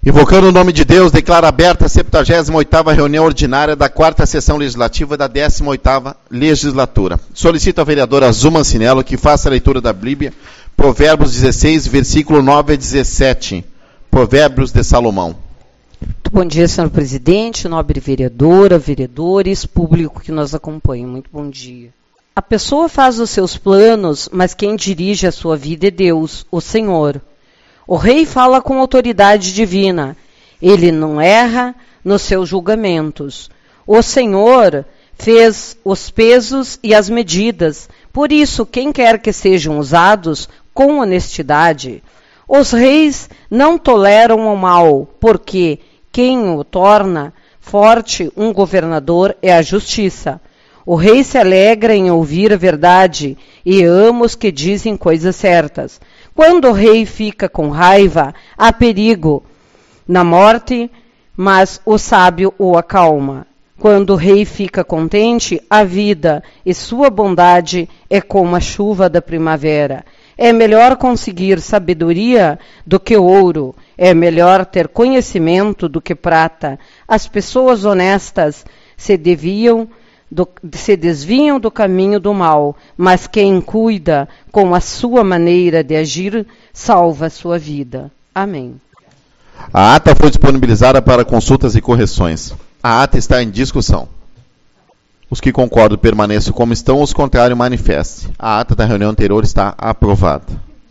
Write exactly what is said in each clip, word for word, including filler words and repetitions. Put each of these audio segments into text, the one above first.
Invocando o nome de Deus, declaro aberta a septuagésima oitava reunião ordinária da quarta sessão legislativa da décima oitava legislatura. Solicito ao vereador Azul Mancinello que faça a leitura da Bíblia, Provérbios dezesseis, versículo nove a dezessete. Provérbios de Salomão. Muito bom dia, senhor presidente, nobre vereadora, vereadores, público que nos acompanha. Muito bom dia. A pessoa faz os seus planos, mas quem dirige a sua vida é Deus, o Senhor. O rei fala com autoridade divina. Ele não erra nos seus julgamentos. O Senhor fez os pesos e as medidas. Por isso, quem quer que sejam usados com honestidade. Os reis não toleram o mal, porque quem o torna forte, um governador, é a justiça. O rei se alegra em ouvir a verdade e ama os que dizem coisas certas. Quando o rei fica com raiva, há perigo na morte, mas o sábio o acalma. Quando o rei fica contente, a vida e sua bondade é como a chuva da primavera. É melhor conseguir sabedoria do que ouro. É melhor ter conhecimento do que prata. As pessoas honestas se deviam Do, se desviam do caminho do mal, mas quem cuida com a sua maneira de agir, salva a sua vida. Amém. A ata foi disponibilizada para consultas e correções. A ata está em discussão. Os que concordam permaneçam como estão, os contrários manifestem. A ata da reunião anterior está aprovada.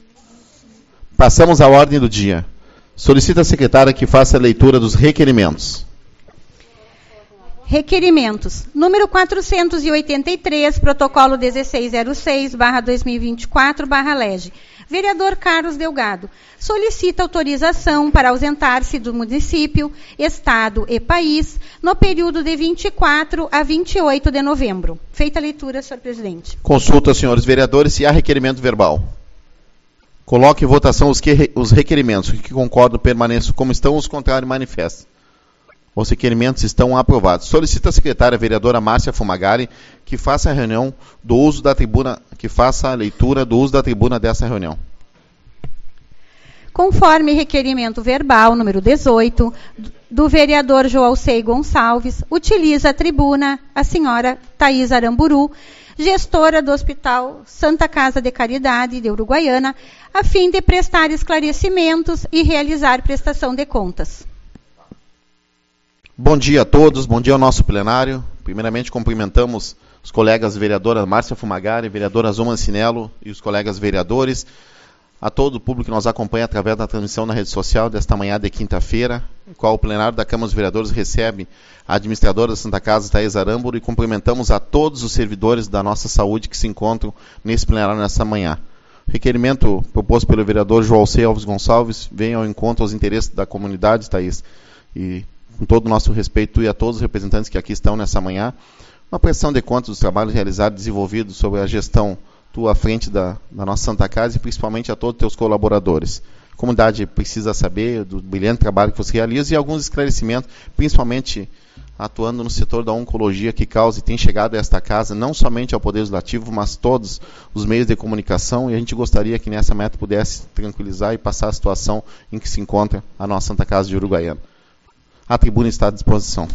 Passamos à ordem do dia. Solicito à secretária que faça a leitura dos requerimentos. Requerimentos. Número quatrocentos e oitenta e três, protocolo dezesseis zero seis, barra dois mil e vinte e quatro, barra L E G. Vereador Carlos Delgado solicita autorização para ausentar-se do município, estado e país no período de vinte e quatro a vinte e oito de novembro. Feita a leitura, senhor presidente. Consulta aos senhores vereadores se há requerimento verbal. Coloque em votação os, que, os requerimentos. Os que concordam permaneçam como estão, os contrários manifestem. Os requerimentos estão aprovados. Solicita a secretária vereadora Márcia Fumagari que faça a reunião do uso da tribuna, que faça a leitura do uso da tribuna dessa reunião. Conforme requerimento verbal número dezoito do vereador Joalcei Gonçalves, utiliza a tribuna a senhora Thaís Aramburu, gestora do Hospital Santa Casa de Caridade de Uruguaiana, a fim de prestar esclarecimentos e realizar prestação de contas. Bom dia a todos, bom dia ao nosso plenário. Primeiramente, cumprimentamos os colegas vereadora Márcia Fumagari, vereadora Azul Mancinello e os colegas vereadores, a todo o público que nos acompanha através da transmissão na rede social desta manhã de quinta-feira, em qual o plenário da Câmara dos Vereadores recebe a administradora da Santa Casa, Thaís Aramburu, e cumprimentamos a todos os servidores da nossa saúde que se encontram nesse plenário nesta manhã. O requerimento proposto pelo vereador Joalcei Alves Gonçalves vem ao encontro aos interesses da comunidade, Thaís, e com todo o nosso respeito e a todos os representantes que aqui estão nessa manhã, uma prestação de contas dos trabalhos realizados e desenvolvidos sobre a gestão tua à frente da, da nossa Santa Casa e principalmente a todos os teus colaboradores. A comunidade precisa saber do brilhante trabalho que você realiza e alguns esclarecimentos, principalmente atuando no setor da oncologia que causa e tem chegado a esta casa, não somente ao Poder Legislativo, mas todos os meios de comunicação, e a gente gostaria que nessa meta pudesse tranquilizar e passar a situação em que se encontra a nossa Santa Casa de Uruguaiana. A tribuna está à disposição.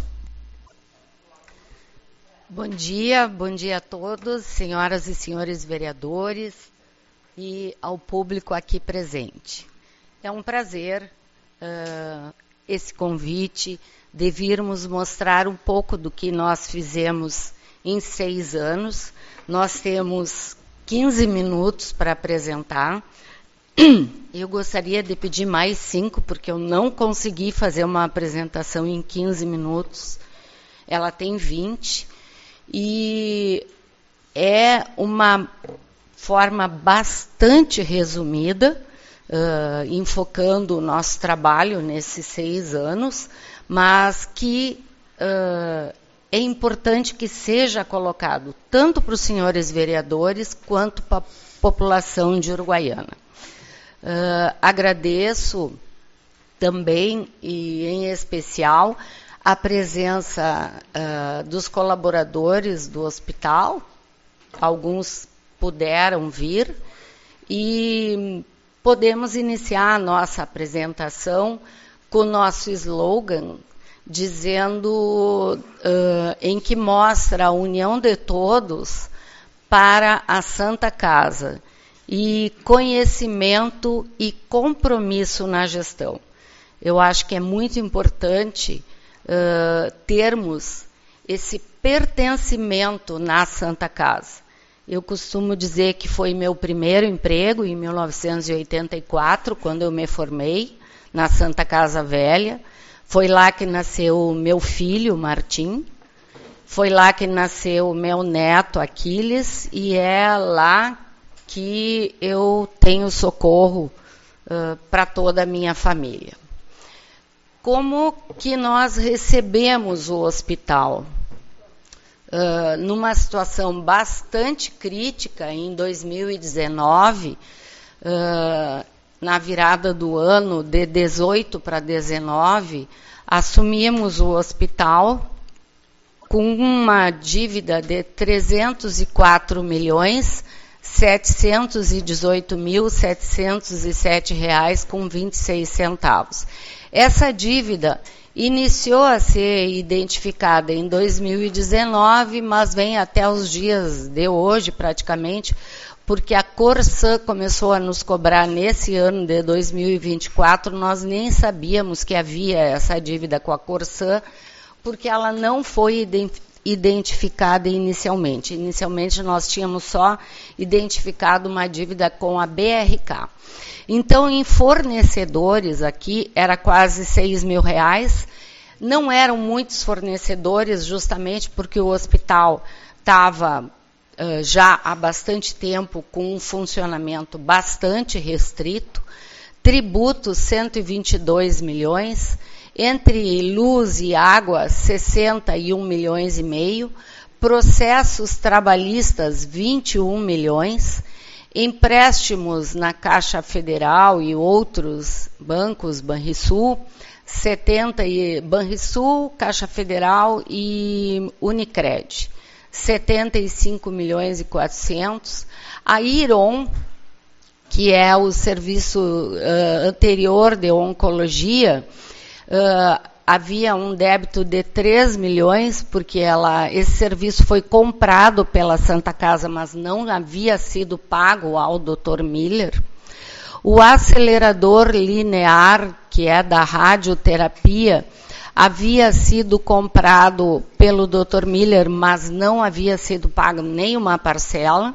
Bom dia, bom dia a todos, senhoras e senhores vereadores e ao público aqui presente. É um prazer uh, esse convite de virmos mostrar um pouco do que nós fizemos em seis anos. Nós temos quinze minutos para apresentar. Eu gostaria de pedir mais cinco, porque eu não consegui fazer uma apresentação em quinze minutos. Ela tem vinte. E é uma forma bastante resumida, uh, enfocando o nosso trabalho nesses seis anos, mas que uh, é importante que seja colocado tanto para os senhores vereadores quanto para a população de Uruguaiana. Uh, agradeço também, e em especial, a presença uh, dos colaboradores do hospital. Alguns puderam vir, e podemos iniciar a nossa apresentação com o nosso slogan, dizendo, uh, em que mostra a união de todos para a Santa Casa, e conhecimento e compromisso na gestão. Eu acho que é muito importante uh, termos esse pertencimento na Santa Casa. Eu costumo dizer que foi meu primeiro emprego em mil novecentos e oitenta e quatro, quando eu me formei na Santa Casa Velha. Foi lá que nasceu o meu filho, Martim. Foi lá que nasceu o meu neto, Aquiles. E é lá que eu tenho socorro uh, para toda a minha família. Como que nós recebemos o hospital? Uh, numa situação bastante crítica, em dois mil e dezenove, uh, na virada do ano, de dezoito para dezenove, assumimos o hospital com uma dívida de trezentos e quatro milhões, setecentos e dezoito mil, setecentos e sete reais com vinte e seis centavos. Essa dívida iniciou a ser identificada em dois mil e dezenove, mas vem até os dias de hoje, praticamente, porque a Corsã começou a nos cobrar nesse ano de dois mil e vinte e quatro, nós nem sabíamos que havia essa dívida com a Corsã, porque ela não foi identificada inicialmente. Inicialmente nós tínhamos só identificado uma dívida com a B R K. Então, em fornecedores aqui, era quase seis mil reais. Não eram muitos fornecedores, justamente porque o hospital estava uh, já há bastante tempo com um funcionamento bastante restrito. Tributos, cento e vinte e dois milhões. Entre luz e água, sessenta e um milhões e meio. Processos trabalhistas, vinte e um milhões. Empréstimos na Caixa Federal e outros bancos, Banrisul, setenta e Banrisul, Caixa Federal e Unicred, setenta e cinco milhões e quatrocentos. A Iron, que é o serviço uh, anterior de oncologia, uh, havia um débito de três milhões, porque ela, esse serviço foi comprado pela Santa Casa, mas não havia sido pago ao doutor Miller. O acelerador linear, que é da radioterapia, havia sido comprado pelo doutor Miller, mas não havia sido pago nenhuma parcela.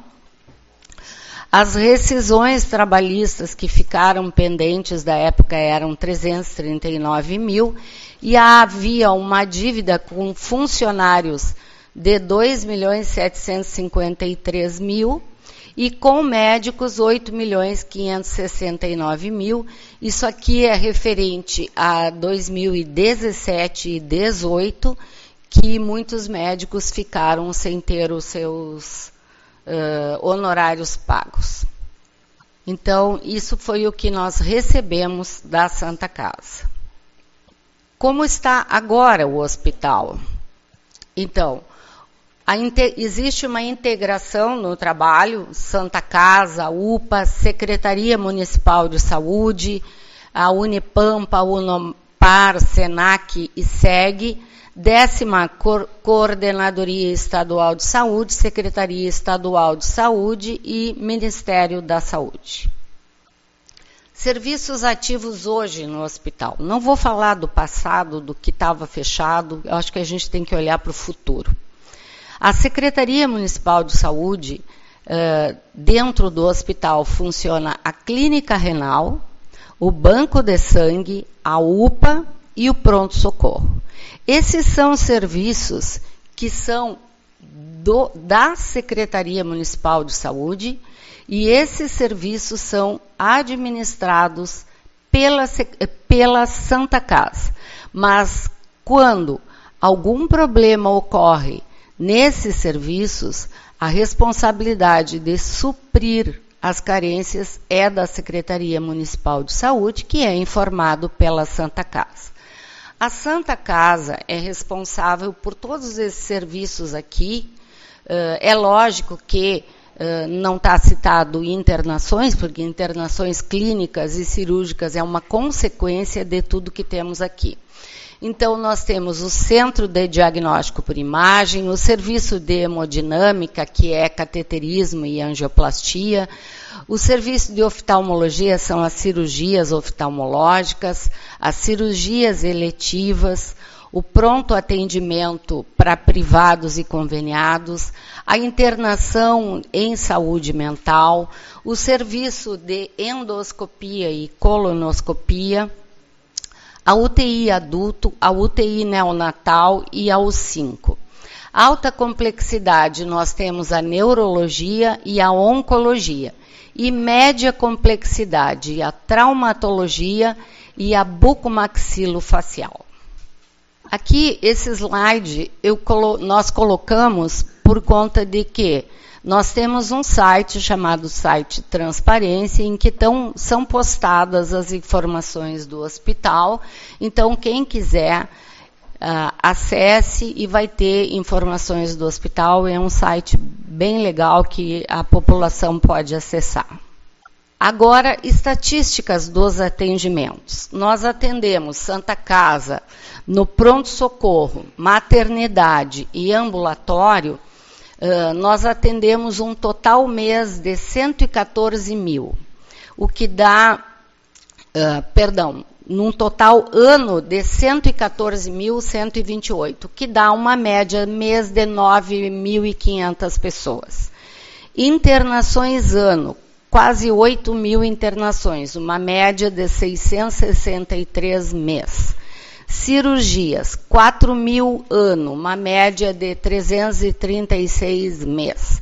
As rescisões trabalhistas que ficaram pendentes da época eram trezentos e trinta e nove mil, e havia uma dívida com funcionários de dois milhões setecentos e cinquenta e três mil e com médicos oito milhões quinhentos e sessenta e nove mil. Isso aqui é referente a dois mil e dezessete e dois mil e dezoito, que muitos médicos ficaram sem ter os seus uh, honorários pagos. Então, isso foi o que nós recebemos da Santa Casa. Como está agora o hospital? Então, a existe uma integração no trabalho, Santa Casa, U P A, Secretaria Municipal de Saúde, a Unipampa, a Unopar, Senac e SEG, décima Co- Coordenadoria Estadual de Saúde, Secretaria Estadual de Saúde e Ministério da Saúde. Serviços ativos hoje no hospital. Não vou falar do passado, do que estava fechado, eu acho que a gente tem que olhar para o futuro. A Secretaria Municipal de Saúde, uh, dentro do hospital, funciona a Clínica Renal, o Banco de Sangue, a U P A e o Pronto-Socorro. Esses são serviços que são do, da Secretaria Municipal de Saúde, e esses serviços são administrados pela, pela Santa Casa. Mas quando algum problema ocorre nesses serviços, a responsabilidade de suprir as carências é da Secretaria Municipal de Saúde, que é informado pela Santa Casa. A Santa Casa é responsável por todos esses serviços aqui. É lógico que Uh, não está citado internações, porque internações clínicas e cirúrgicas é uma consequência de tudo que temos aqui. Então, nós temos o Centro de Diagnóstico por Imagem, o Serviço de Hemodinâmica, que é cateterismo e angioplastia, o Serviço de Oftalmologia são as cirurgias oftalmológicas, as cirurgias eletivas, o pronto atendimento para privados e conveniados, a internação em saúde mental, o serviço de endoscopia e colonoscopia, a U T I adulto, a U T I neonatal e a U cinco. Alta complexidade, nós temos a neurologia e a oncologia. E média complexidade, a traumatologia e a bucomaxilofacial. Aqui, esse slide, eu colo- nós colocamos por conta de que nós temos um site chamado Site Transparência, em que tão, são postadas as informações do hospital. Então, quem quiser, uh, acesse e vai ter informações do hospital. É um site bem legal que a população pode acessar. Agora, estatísticas dos atendimentos. Nós atendemos Santa Casa, no pronto-socorro, maternidade e ambulatório, uh, nós atendemos um total mês de cento e quatorze mil, o que dá, uh, perdão, num total ano de cento e quatorze mil cento e vinte e oito, que dá uma média mês de nove mil e quinhentas pessoas. Internações ano, quase oito mil internações, uma média de seiscentos e sessenta e três mês. Cirurgias, quatro mil ano, uma média de trezentos e trinta e seis mês.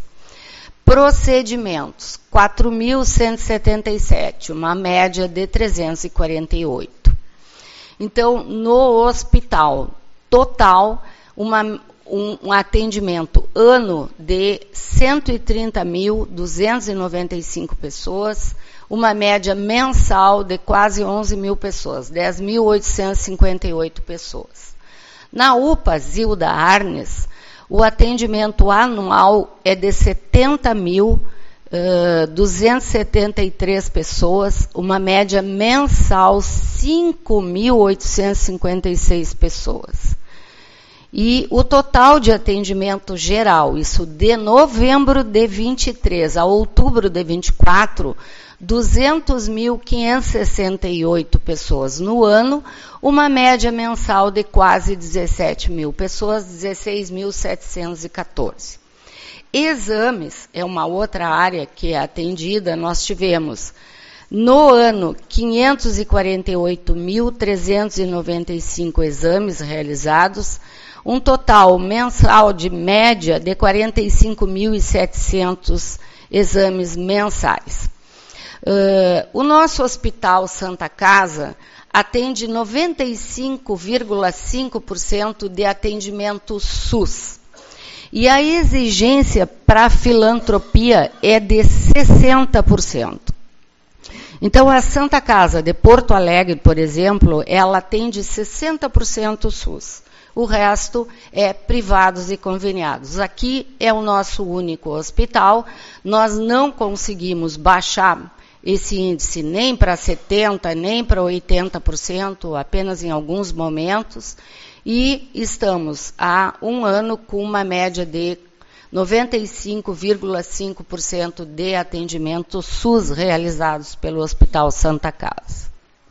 Procedimentos, quatro mil cento e setenta e sete, uma média de trezentos e quarenta e oito. Então, no hospital total, uma, um, um atendimento ano de cento e trinta mil duzentas e noventa e cinco pessoas, uma média mensal de quase onze mil pessoas, dez mil oitocentas e cinquenta e oito pessoas. Na U P A Zilda Arnes, o atendimento anual é de setenta mil duzentas e setenta e três pessoas, uma média mensal cinco mil oitocentas e cinquenta e seis pessoas. E o total de atendimento geral, isso de novembro de vinte e três a outubro de vinte e quatro, duzentos mil quinhentas e sessenta e oito pessoas no ano, uma média mensal de quase dezessete mil pessoas, dezesseis mil setecentos e quatorze. Exames é uma outra área que é atendida. Nós tivemos no ano quinhentos e quarenta e oito mil trezentos e noventa e cinco exames realizados, um total mensal de média de quarenta e cinco mil e setecentos exames mensais. Uh, o nosso Hospital Santa Casa atende noventa e cinco vírgula cinco por cento de atendimento SUS. E a exigência para a filantropia é de sessenta por cento. Então, a Santa Casa de Porto Alegre, por exemplo, ela atende sessenta por cento SUS. O resto é privados e conveniados. Aqui é o nosso único hospital. Nós não conseguimos baixar esse índice nem para setenta por cento, nem para oitenta por cento, apenas em alguns momentos. E estamos há um ano com uma média de noventa e cinco vírgula cinco por cento de atendimentos SUS realizados pelo Hospital Santa Casa.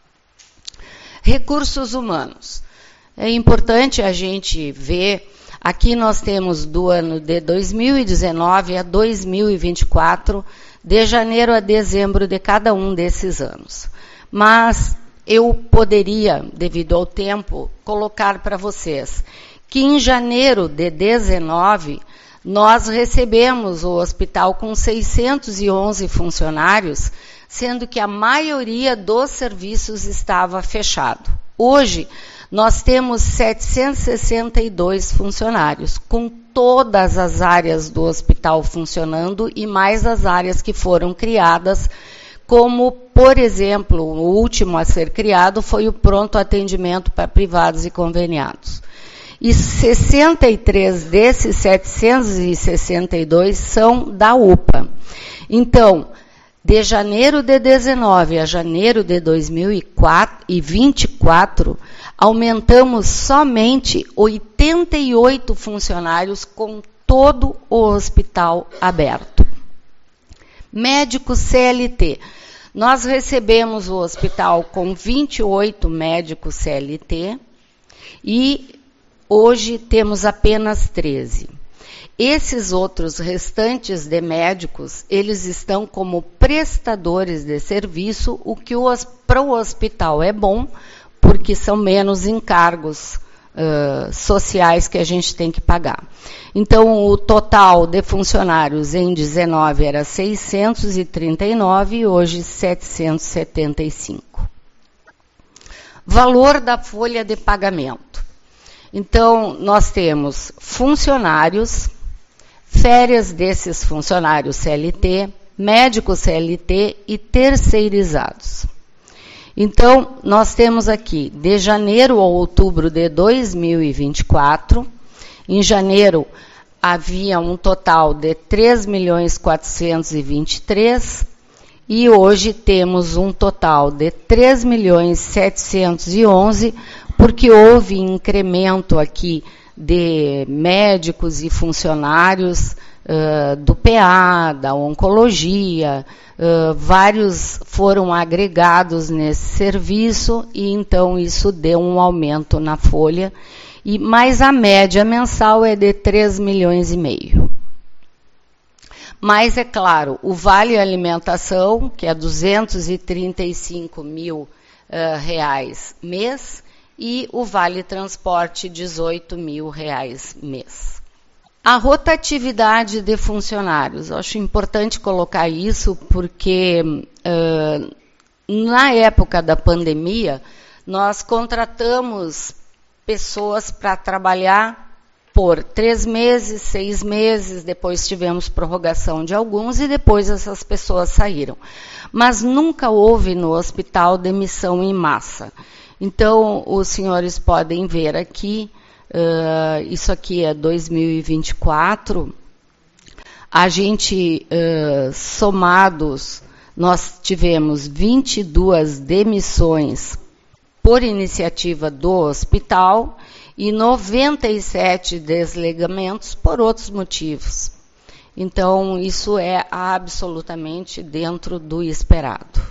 Recursos humanos. É importante a gente ver, aqui nós temos do ano de dois mil e dezenove a dois mil e vinte e quatro, de janeiro a dezembro de cada um desses anos. Mas eu poderia, devido ao tempo, colocar para vocês que em janeiro de dezenove, nós recebemos o hospital com seiscentos e onze funcionários, sendo que a maioria dos serviços estava fechado. Hoje, nós temos setecentos e sessenta e dois funcionários, com todas as áreas do hospital funcionando e mais as áreas que foram criadas, como, por exemplo, o último a ser criado foi o pronto atendimento para privados e conveniados. e sessenta e três desses setecentos e sessenta e dois são da U P A. Então, de janeiro de dezenove a janeiro de dois mil e vinte e quatro, aumentamos somente oitenta e oito funcionários com todo o hospital aberto. Médico C L T. Nós recebemos o hospital com vinte e oito médicos C L T e hoje temos apenas treze. Esses outros restantes de médicos, eles estão como prestadores de serviço, o que para o hospital é bom, porque são menos encargos Uh, sociais que a gente tem que pagar. Então, o total de funcionários em dezenove era seiscentos e trinta e nove e hoje setecentos e setenta e cinco. Valor da folha de pagamento. Então, nós temos funcionários, férias desses funcionários C L T, médicos C L T e terceirizados. Então, nós temos aqui, de janeiro a outubro de dois mil e vinte e quatro, em janeiro havia um total de três milhões quatrocentos e vinte e três e hoje temos um total de três milhões setecentos e onze, porque houve incremento aqui de médicos e funcionários uh, do P A, da oncologia. Uh, vários foram agregados nesse serviço e então isso deu um aumento na folha, e, mas a média mensal é de três milhões e meio. Mas, é claro, o Vale Alimentação, que é duzentos e trinta e cinco mil uh, reais mês, e o Vale Transporte, dezoito mil reais mês. A rotatividade de funcionários, eu acho importante colocar isso porque uh, na época da pandemia nós contratamos pessoas para trabalhar por três meses, seis meses, depois tivemos prorrogação de alguns e depois essas pessoas saíram. Mas nunca houve no hospital demissão em massa. Então, os senhores podem ver aqui, Uh, isso aqui é dois mil e vinte e quatro, a gente, uh, somados, nós tivemos vinte e duas demissões por iniciativa do hospital e noventa e sete desligamentos por outros motivos. Então, isso é absolutamente dentro do esperado.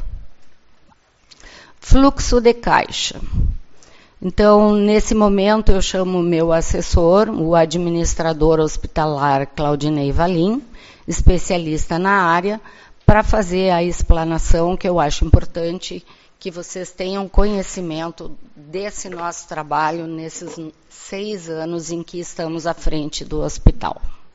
Fluxo de caixa. Então, nesse momento, eu chamo o meu assessor, o administrador hospitalar Claudinei Valim, especialista na área, para fazer a explanação, que eu acho importante que vocês tenham conhecimento desse nosso trabalho nesses seis anos em que estamos à frente do hospital.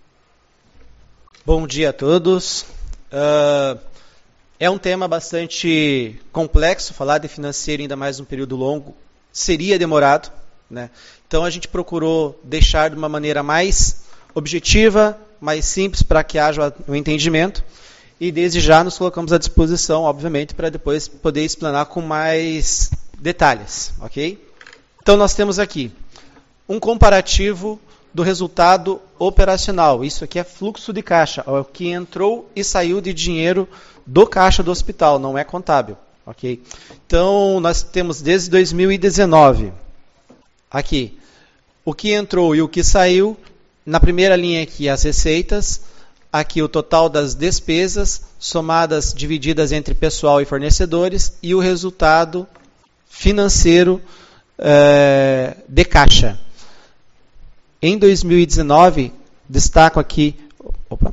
Bom dia a todos. Uh, é um tema bastante complexo, falar de financeiro, ainda mais num período longo, seria demorado, né? Então a gente procurou deixar de uma maneira mais objetiva, mais simples, para que haja um entendimento, e desde já nos colocamos à disposição, obviamente, para depois poder explanar com mais detalhes, ok? Então nós temos aqui um comparativo do resultado operacional. Isso aqui é fluxo de caixa, é o que entrou e saiu de dinheiro do caixa do hospital, não é contábil. Ok? Então, nós temos desde dois mil e dezenove, aqui, o que entrou e o que saiu. Na primeira linha aqui, as receitas, aqui o total das despesas, somadas, divididas entre pessoal e fornecedores, e o resultado financeiro é, de caixa. Em dois mil e dezenove, destaco aqui, opa,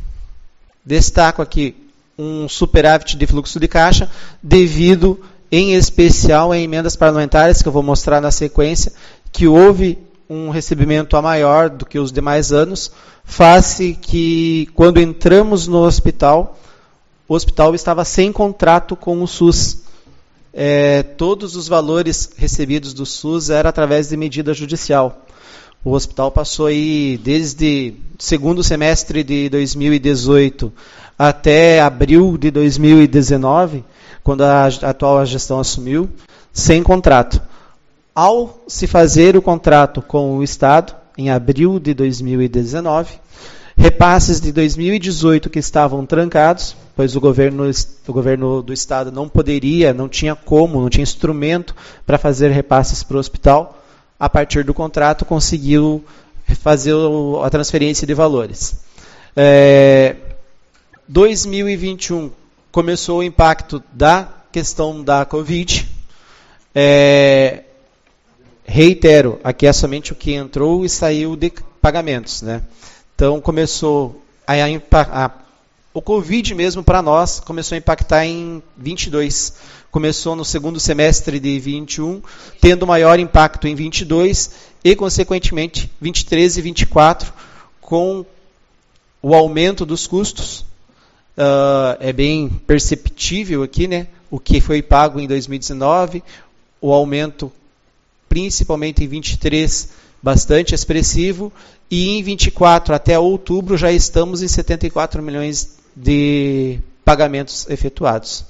destaco aqui, um superávit de fluxo de caixa, devido, em especial, a emendas parlamentares, que eu vou mostrar na sequência, que houve um recebimento a maior do que os demais anos, face que, quando entramos no hospital, o hospital estava sem contrato com o SUS. É, todos os valores recebidos do SUS eram através de medida judicial. O hospital passou aí, desde segundo semestre de dois mil e dezoito até abril de dois mil e dezenove, quando a atual gestão assumiu, sem contrato. ao se fazer o contrato com o Estado, em abril de dois mil e dezenove, repasses de dois mil e dezoito que estavam trancados, pois o governo, o governo do Estado não poderia, não tinha como, não tinha instrumento para fazer repasses para o hospital, a partir do contrato conseguiu fazer a transferência de valores. É, dois mil e vinte e um começou o impacto da questão da Covid. É, reitero, aqui é somente o que entrou e saiu de pagamentos, né? Então começou a, a, a o Covid mesmo para nós começou a impactar em vinte e dois. Começou no segundo semestre de vinte e um, tendo maior impacto em vinte e dois e, consequentemente, vinte e três e vinte e quatro, com o aumento dos custos. Uh, é bem perceptível aqui, né? O que foi pago em dois mil e dezenove, o aumento, principalmente em vinte e três, bastante expressivo, e em vinte e quatro até outubro já estamos em setenta e quatro milhões de pagamentos efetuados.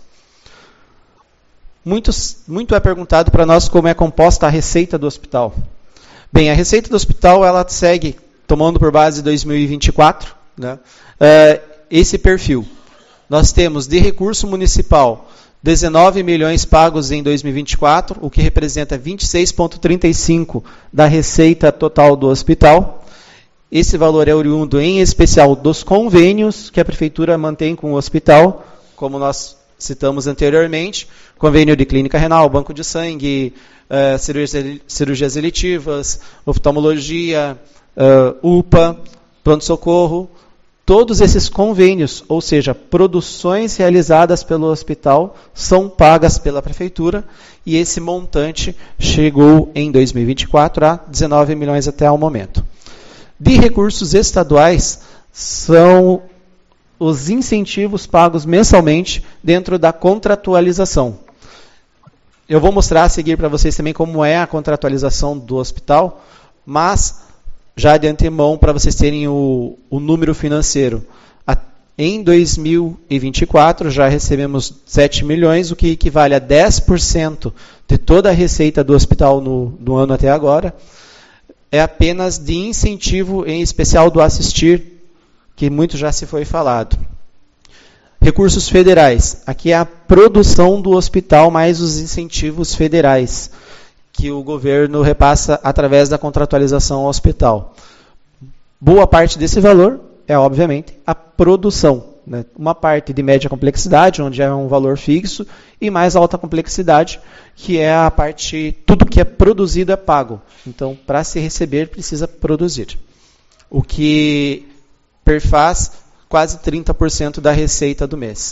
Muitos, muito é perguntado para nós como é composta a receita do hospital. Bem, a receita do hospital ela segue, tomando por base dois mil e vinte e quatro, né, uh, esse perfil. Nós temos de recurso municipal dezenove milhões pagos em dois mil e vinte e quatro, o que representa vinte e seis vírgula trinta e cinco por cento da receita total do hospital. Esse valor é oriundo, em especial, dos convênios que a Prefeitura mantém com o hospital, como nós citamos anteriormente, convênio de clínica renal, banco de sangue, uh, cirurgias, cirurgias eletivas, oftalmologia, uh, U P A, pronto-socorro. Todos esses convênios, ou seja, produções realizadas pelo hospital, são pagas pela Prefeitura, e esse montante chegou em dois mil e vinte e quatro a dezenove milhões até o momento. De recursos estaduais, são os incentivos pagos mensalmente dentro da contratualização. Eu vou mostrar a seguir para vocês também como é a contratualização do hospital, mas já de antemão, para vocês terem o, o número financeiro. A, em dois mil e vinte e quatro, já recebemos sete milhões, o que equivale a dez por cento de toda a receita do hospital no, no ano até agora. É apenas de incentivo, em especial do assistir, que muito já se foi falado. Recursos federais. Aqui é a produção do hospital mais os incentivos federais, que o governo repassa através da contratualização ao hospital. Boa parte desse valor é, obviamente, a produção. Né? Uma parte de média complexidade, onde é um valor fixo, e mais alta complexidade, que é a parte, tudo que é produzido é pago. Então, para se receber, precisa produzir. O que perfaz quase trinta por cento da receita do mês.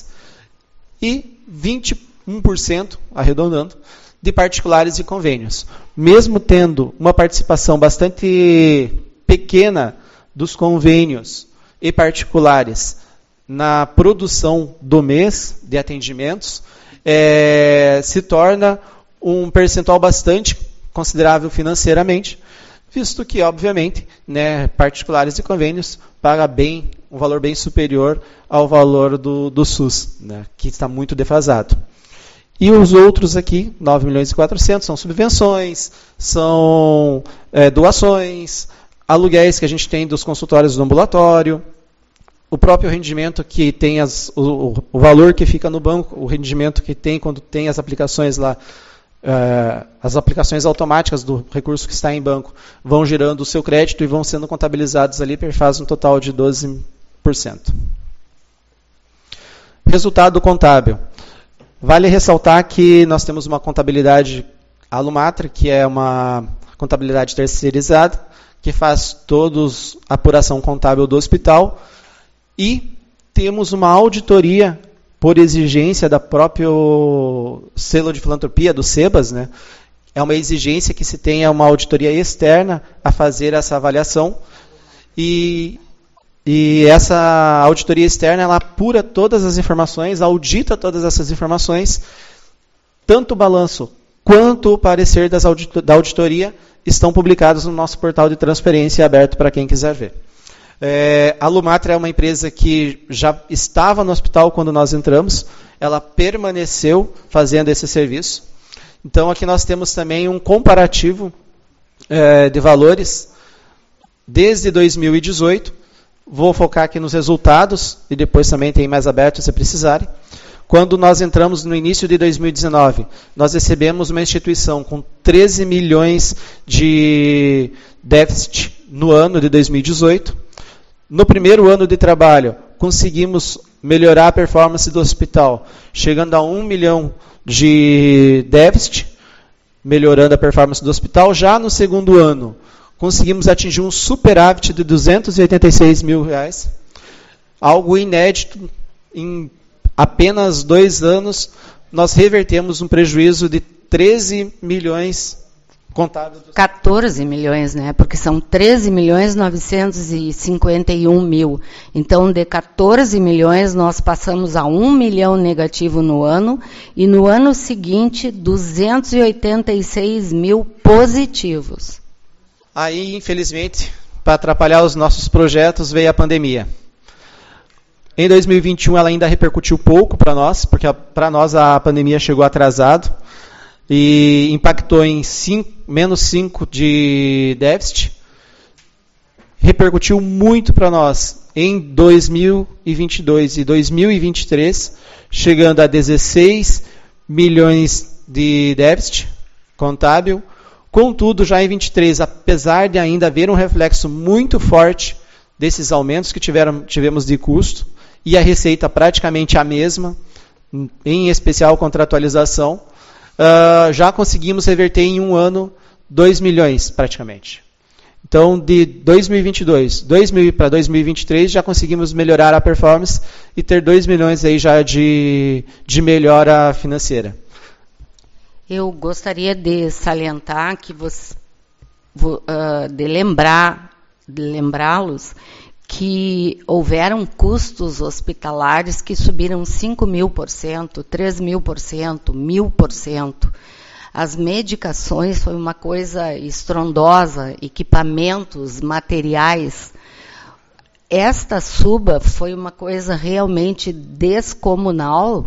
E vinte e um por cento, arredondando, de particulares e convênios. Mesmo tendo uma participação bastante pequena dos convênios e particulares na produção do mês de atendimentos, é, se torna um percentual bastante considerável financeiramente, visto que, obviamente, né, particulares e convênios pagam bem, um valor bem superior ao valor do, do SUS, né, que está muito defasado. E os outros aqui, nove milhões e quatrocentos, são subvenções, são é, doações, aluguéis que a gente tem dos consultórios do ambulatório, o próprio rendimento que tem, as, o, o valor que fica no banco, o rendimento que tem quando tem as aplicações lá, é, as aplicações automáticas do recurso que está em banco, vão gerando o seu crédito e vão sendo contabilizados ali, faz um total de doze por cento. Resultado contábil. Vale ressaltar que nós temos uma contabilidade Alumatra, que é uma contabilidade terceirizada, que faz toda a apuração contábil do hospital, e temos uma auditoria por exigência da próprio selo de filantropia, do SEBAS, né? É uma exigência que se tenha uma auditoria externa a fazer essa avaliação, e, e essa auditoria externa ela apura todas as informações, audita todas essas informações, tanto o balanço quanto o parecer das audito- da auditoria estão publicados no nosso portal de transparência aberto para quem quiser ver. É, a Lumatra é uma empresa que já estava no hospital quando nós entramos, ela permaneceu fazendo esse serviço. Então, aqui nós temos também um comparativo é, de valores desde dois mil e dezoito. Vou focar aqui nos resultados e depois também tem mais aberto se precisarem. Quando nós entramos no início de dois mil e dezenove, nós recebemos uma instituição com treze milhões de déficit no ano de dois mil e dezoito. No primeiro ano de trabalho, conseguimos melhorar a performance do hospital, chegando a um milhão de déficit, melhorando a performance do hospital. Já no segundo ano, conseguimos atingir um superávit de duzentos e oitenta e seis mil reais, algo inédito. Em apenas dois anos, nós revertemos um prejuízo de treze milhões contábil. quatorze milhões, né? Porque são treze milhões novecentos e cinquenta e um mil. Então, de quatorze milhões, nós passamos a um milhão negativo no ano, e no ano seguinte, duzentos e oitenta e seis mil positivos. Aí, infelizmente, para atrapalhar os nossos projetos, veio a pandemia. Em dois mil e vinte e um, ela ainda repercutiu pouco para nós, porque para nós a pandemia chegou atrasado e impactou em cinco, menos cinco de déficit. Repercutiu muito para nós em dois mil e vinte e dois e dois mil e vinte e três, chegando a dezesseis milhões de déficit contábil. Contudo, já em vinte e três, apesar de ainda haver um reflexo muito forte desses aumentos que tiveram, tivemos de custo, e a receita praticamente a mesma, em especial contratualização, uh, já conseguimos reverter em um ano dois milhões praticamente. Então, de dois mil e vinte e dois para dois mil e vinte e três, já conseguimos melhorar a performance e ter dois milhões aí já de, de melhora financeira. Eu gostaria de salientar que você, uh, de lembrar, de lembrá-los que houveram custos hospitalares que subiram cinco mil por cento, três mil por cento, mil por cento. As medicações foi uma coisa estrondosa, equipamentos, materiais. Esta suba foi uma coisa realmente descomunal,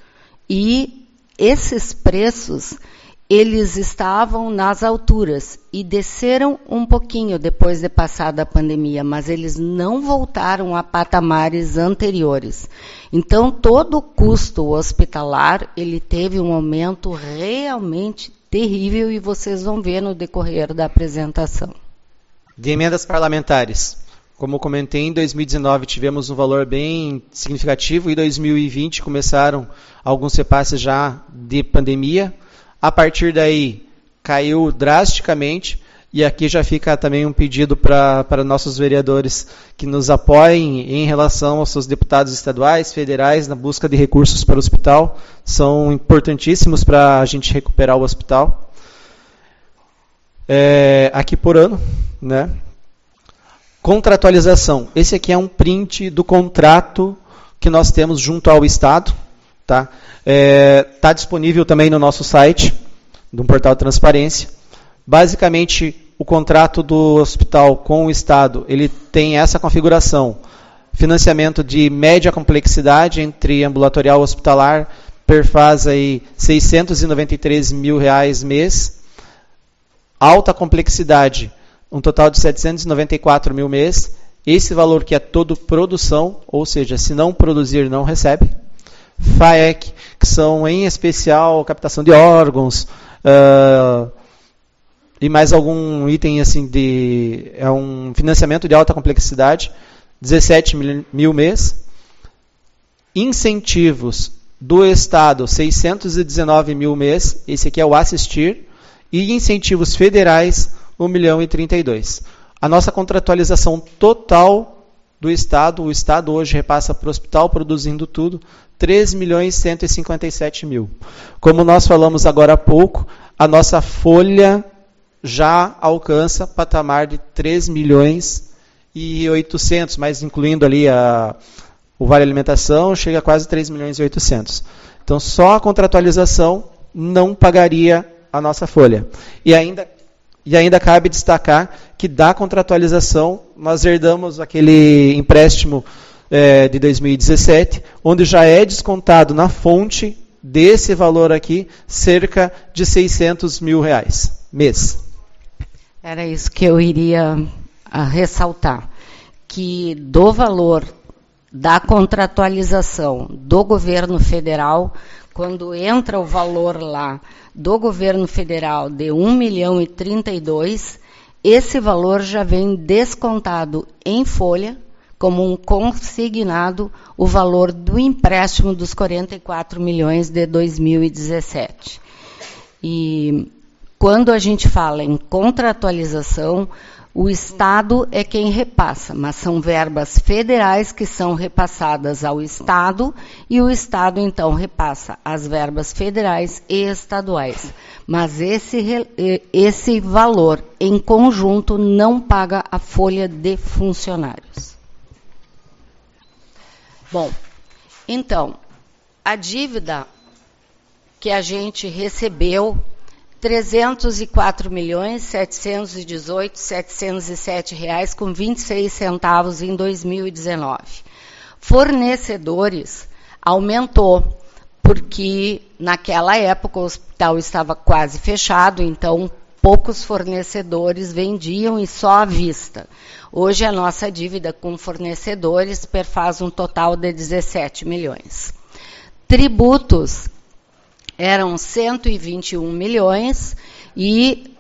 e esses preços, eles estavam nas alturas e desceram um pouquinho depois de passada a pandemia, mas eles não voltaram a patamares anteriores. Então, todo o custo hospitalar, ele teve um aumento realmente terrível, e vocês vão ver no decorrer da apresentação. De emendas parlamentares, como comentei, em dois mil e dezenove tivemos um valor bem significativo, e em dois mil e vinte começaram alguns repasses já de pandemia. A partir daí, caiu drasticamente, e aqui já fica também um pedido para, para nossos vereadores que nos apoiem em relação aos seus deputados estaduais, federais, na busca de recursos para o hospital. São importantíssimos para a gente recuperar o hospital. É, aqui por ano, né? Contratualização. Esse aqui é um print do contrato que nós temos junto ao Estado. Está é, tá disponível também no nosso site, no portal de transparência. Basicamente, o contrato do hospital com o Estado, ele tem essa configuração: financiamento de média complexidade entre ambulatorial e hospitalar, perfaz aí seiscentos e noventa e três mil reais mês, alta complexidade, um total de setecentos e noventa e quatro mil mês. Esse valor que é todo produção, ou seja, se não produzir, não recebe. F A E C, que são em especial captação de órgãos, uh, e mais algum item assim de é um financiamento de alta complexidade, dezessete mil mês. Incentivos do Estado, seiscentos e dezenove mil mês, esse aqui é o assistir, e incentivos federais, um milhão e trinta e dois. A nossa contratualização total do Estado, o Estado hoje repassa para o hospital, produzindo tudo, três milhões cento e cinquenta e sete mil. Como nós falamos agora há pouco, a nossa folha já alcança patamar de três milhões e oitocentos, mas incluindo ali a, o Vale Alimentação, chega a quase três milhões e oitocentos. Então, só a contratualização não pagaria a nossa folha. E ainda, e ainda cabe destacar que da contratualização nós herdamos aquele empréstimo é, de dois mil e dezessete, onde já é descontado na fonte desse valor aqui, cerca de seiscentos mil reais, mês. Era isso que eu iria a, ressaltar, que do valor da contratualização do governo federal, quando entra o valor lá do governo federal de um milhão e trinta e dois, esse valor já vem descontado em folha, como um consignado, o valor do empréstimo dos quarenta e quatro milhões de dois mil e dezessete. E quando a gente fala em contratualização, o Estado é quem repassa, mas são verbas federais que são repassadas ao Estado e o Estado, então, repassa as verbas federais e estaduais. Mas esse, esse valor, em conjunto, não paga a folha de funcionários. Bom, então, a dívida que a gente recebeu, trezentos e quatro milhões, setecentos e dezoito mil, setecentos e sete reais com vinte e seis centavos em dois mil e dezenove. Fornecedores aumentou, porque naquela época o hospital estava quase fechado, então poucos fornecedores vendiam e só à vista. Hoje a nossa dívida com fornecedores perfaz um total de dezessete milhões. Tributos eram cento e vinte e um milhões e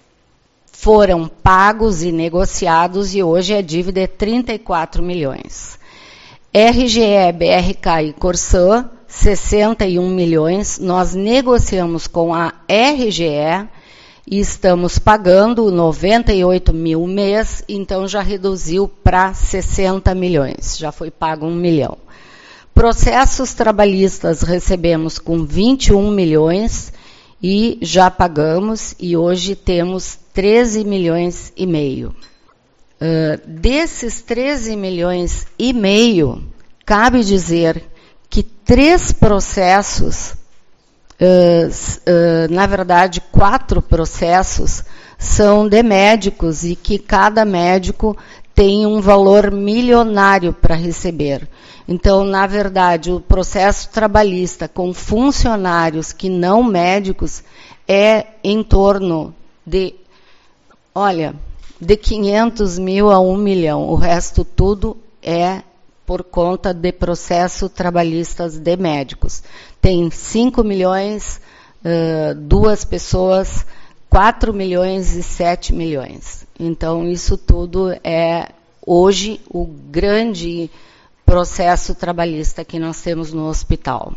foram pagos e negociados, e hoje a dívida é trinta e quatro milhões. R G E, B R K e Corsã, sessenta e um milhões. Nós negociamos com a R G E e estamos pagando noventa e oito mil mês, então já reduziu para sessenta milhões, já foi pago um milhão. Processos trabalhistas recebemos com vinte e um milhões e já pagamos, e hoje temos treze milhões e meio. Uh, desses treze milhões e meio, cabe dizer que três processos, uh, uh, na verdade quatro processos, são de médicos e que cada médico tem um valor milionário para receber. Então, na verdade, o processo trabalhista com funcionários que não médicos é em torno de, olha, de quinhentos mil a um milhão. O resto tudo é por conta de processos trabalhistas de médicos. Tem cinco milhões, uh, duas pessoas, quatro milhões e sete milhões. Então, isso tudo é, hoje, o grande processo trabalhista que nós temos no hospital.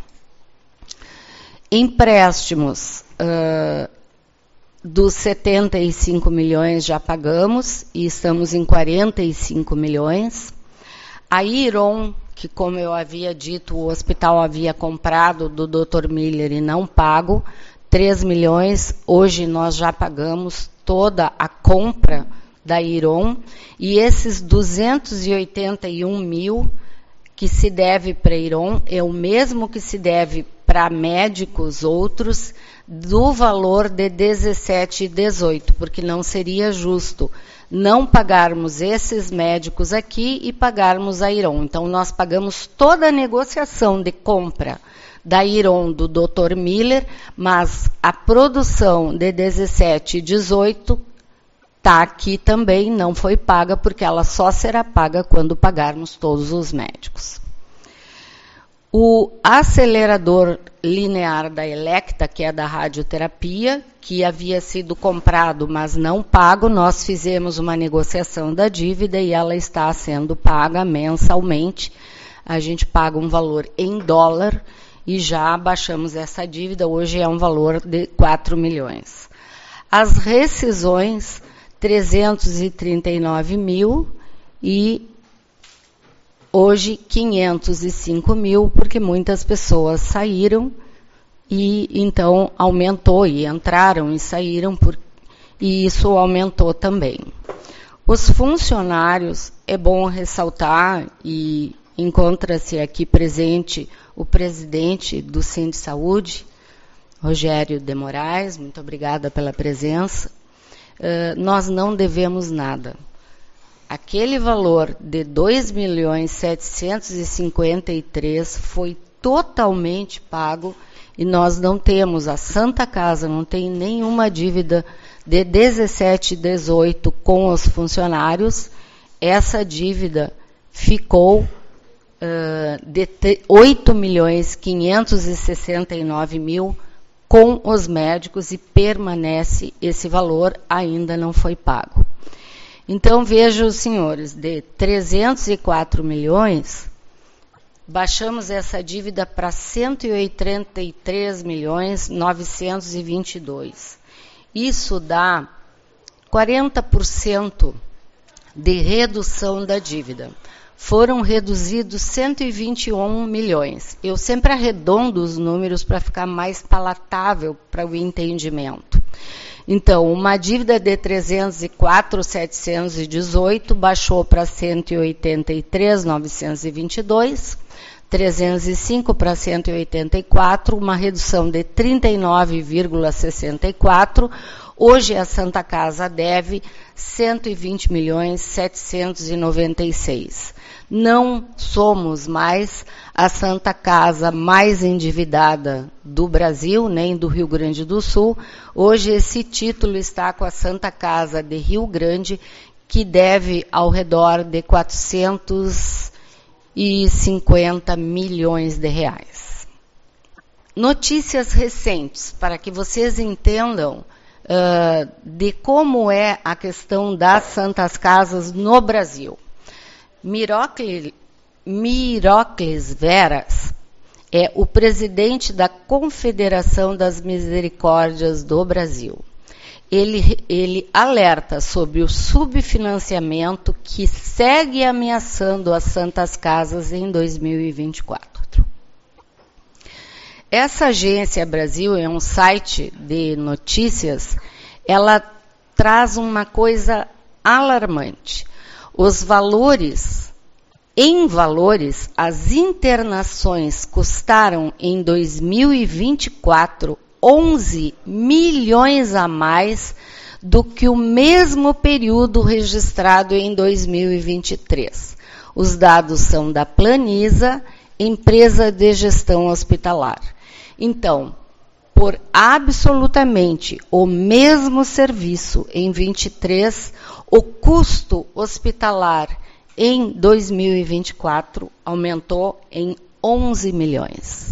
Empréstimos, uh, dos setenta e cinco milhões já pagamos e estamos em quarenta e cinco milhões. A Iron, que como eu havia dito, o hospital havia comprado do doutor Miller e não pago, três milhões, hoje nós já pagamos toda a compra da Iron, e esses duzentos e oitenta e um mil que se deve para a Iron é o mesmo que se deve para médicos outros, do valor de dezessete e dezoito, porque não seria justo não pagarmos esses médicos aqui e pagarmos a Iron. Então, nós pagamos toda a negociação de compra da Iron do doutor Miller, mas a produção de dezessete e dezoito está aqui também, não foi paga, porque ela só será paga quando pagarmos todos os médicos. O acelerador linear da Electa, que é da radioterapia, que havia sido comprado, mas não pago, nós fizemos uma negociação da dívida e ela está sendo paga mensalmente. A gente paga um valor em dólar e já abaixamos essa dívida, hoje é um valor de quatro milhões. As rescisões, trezentos e trinta e nove mil e hoje quinhentos e cinco mil, porque muitas pessoas saíram e então aumentou, e entraram e saíram, por, e isso aumentou também. Os funcionários, é bom ressaltar, e encontra-se aqui presente o presidente do Sindisaúde, Rogério de Moraes, muito obrigada pela presença. Uh, nós não devemos nada. Aquele valor de dois milhões setecentos e cinquenta e três foi totalmente pago e nós não temos, a Santa Casa não tem nenhuma dívida de dezessete e dezoito com os funcionários. Essa dívida ficou uh, de oito milhões quinhentos e sessenta e nove mil com os médicos e permanece esse valor, ainda não foi pago. Então, vejam, senhores, de trezentos e quatro milhões, baixamos essa dívida para cento e oitenta e três milhões novecentos e vinte e dois. Isso dá quarenta por cento de redução da dívida. Foram reduzidos cento e vinte e um milhões. Eu sempre arredondo os números para ficar mais palatável para o entendimento. Então, uma dívida de trezentos e quatro mil setecentos e dezoito baixou para cento e oitenta e três mil novecentos e vinte e dois, trezentos e cinco para cento e oitenta e quatro, uma redução de trinta e nove vírgula sessenta e quatro. Hoje a Santa Casa deve cento e vinte milhões setecentos e noventa e seis. Não somos mais a Santa Casa mais endividada do Brasil, nem do Rio Grande do Sul. Hoje esse título está com a Santa Casa de Rio Grande, que deve ao redor de quatrocentos e cinquenta milhões de reais. Notícias recentes, para que vocês entendam uh, de como é a questão das Santas Casas no Brasil. Mirocles, Mirocles Veras é o presidente da Confederação das Misericórdias do Brasil. Ele, ele alerta sobre o subfinanciamento que segue ameaçando as Santas Casas em dois mil e vinte e quatro. Essa Agência Brasil é um site de notícias, ela traz uma coisa alarmante. Os valores, em valores, as internações custaram em dois mil e vinte e quatro onze milhões a mais do que o mesmo período registrado em dois mil e vinte e três. Os dados são da Planisa, empresa de gestão hospitalar. Então, por absolutamente o mesmo serviço em vinte e três, o custo hospitalar em dois mil e vinte e quatro aumentou em onze milhões.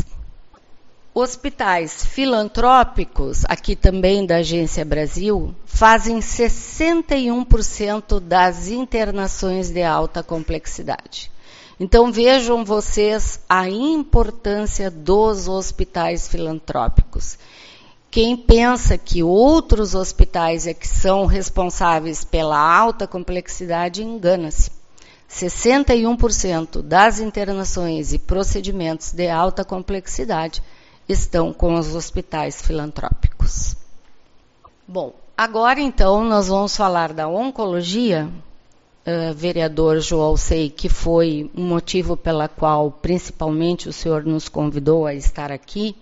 Hospitais filantrópicos, aqui também da Agência Brasil, fazem sessenta e um por cento das internações de alta complexidade. Então vejam vocês a importância dos hospitais filantrópicos. Quem pensa que outros hospitais é que são responsáveis pela alta complexidade, engana-se. sessenta e um por cento das internações e procedimentos de alta complexidade estão com os hospitais filantrópicos. Bom, agora então nós vamos falar da oncologia. Uh, vereador João Sei, que foi um motivo pela qual principalmente o senhor nos convidou a estar aqui.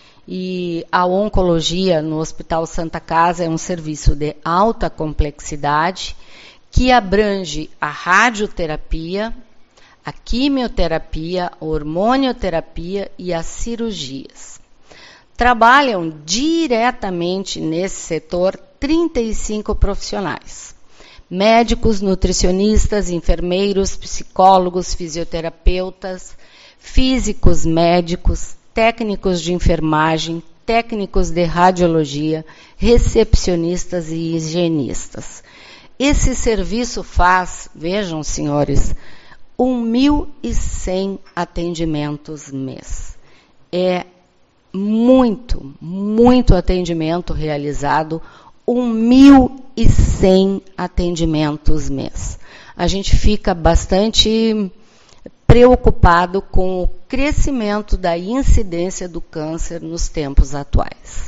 E a oncologia no Hospital Santa Casa é um serviço de alta complexidade que abrange a radioterapia, a quimioterapia, a hormonioterapia e as cirurgias. Trabalham diretamente nesse setor trinta e cinco profissionais. Médicos, nutricionistas, enfermeiros, psicólogos, fisioterapeutas, físicos médicos, técnicos de enfermagem, técnicos de radiologia, recepcionistas e higienistas. Esse serviço faz, vejam, senhores, mil e cem atendimentos mês. É muito, muito atendimento realizado, mil e cem atendimentos mês. A gente fica bastante preocupado com o crescimento da incidência do câncer nos tempos atuais.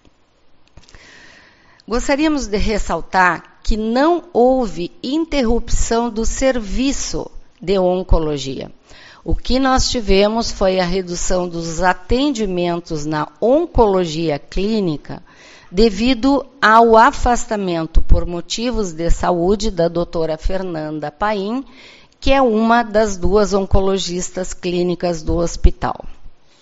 Gostaríamos de ressaltar que não houve interrupção do serviço de oncologia. O que nós tivemos foi a redução dos atendimentos na oncologia clínica devido ao afastamento por motivos de saúde da doutora Fernanda Paim, que é uma das duas oncologistas clínicas do hospital.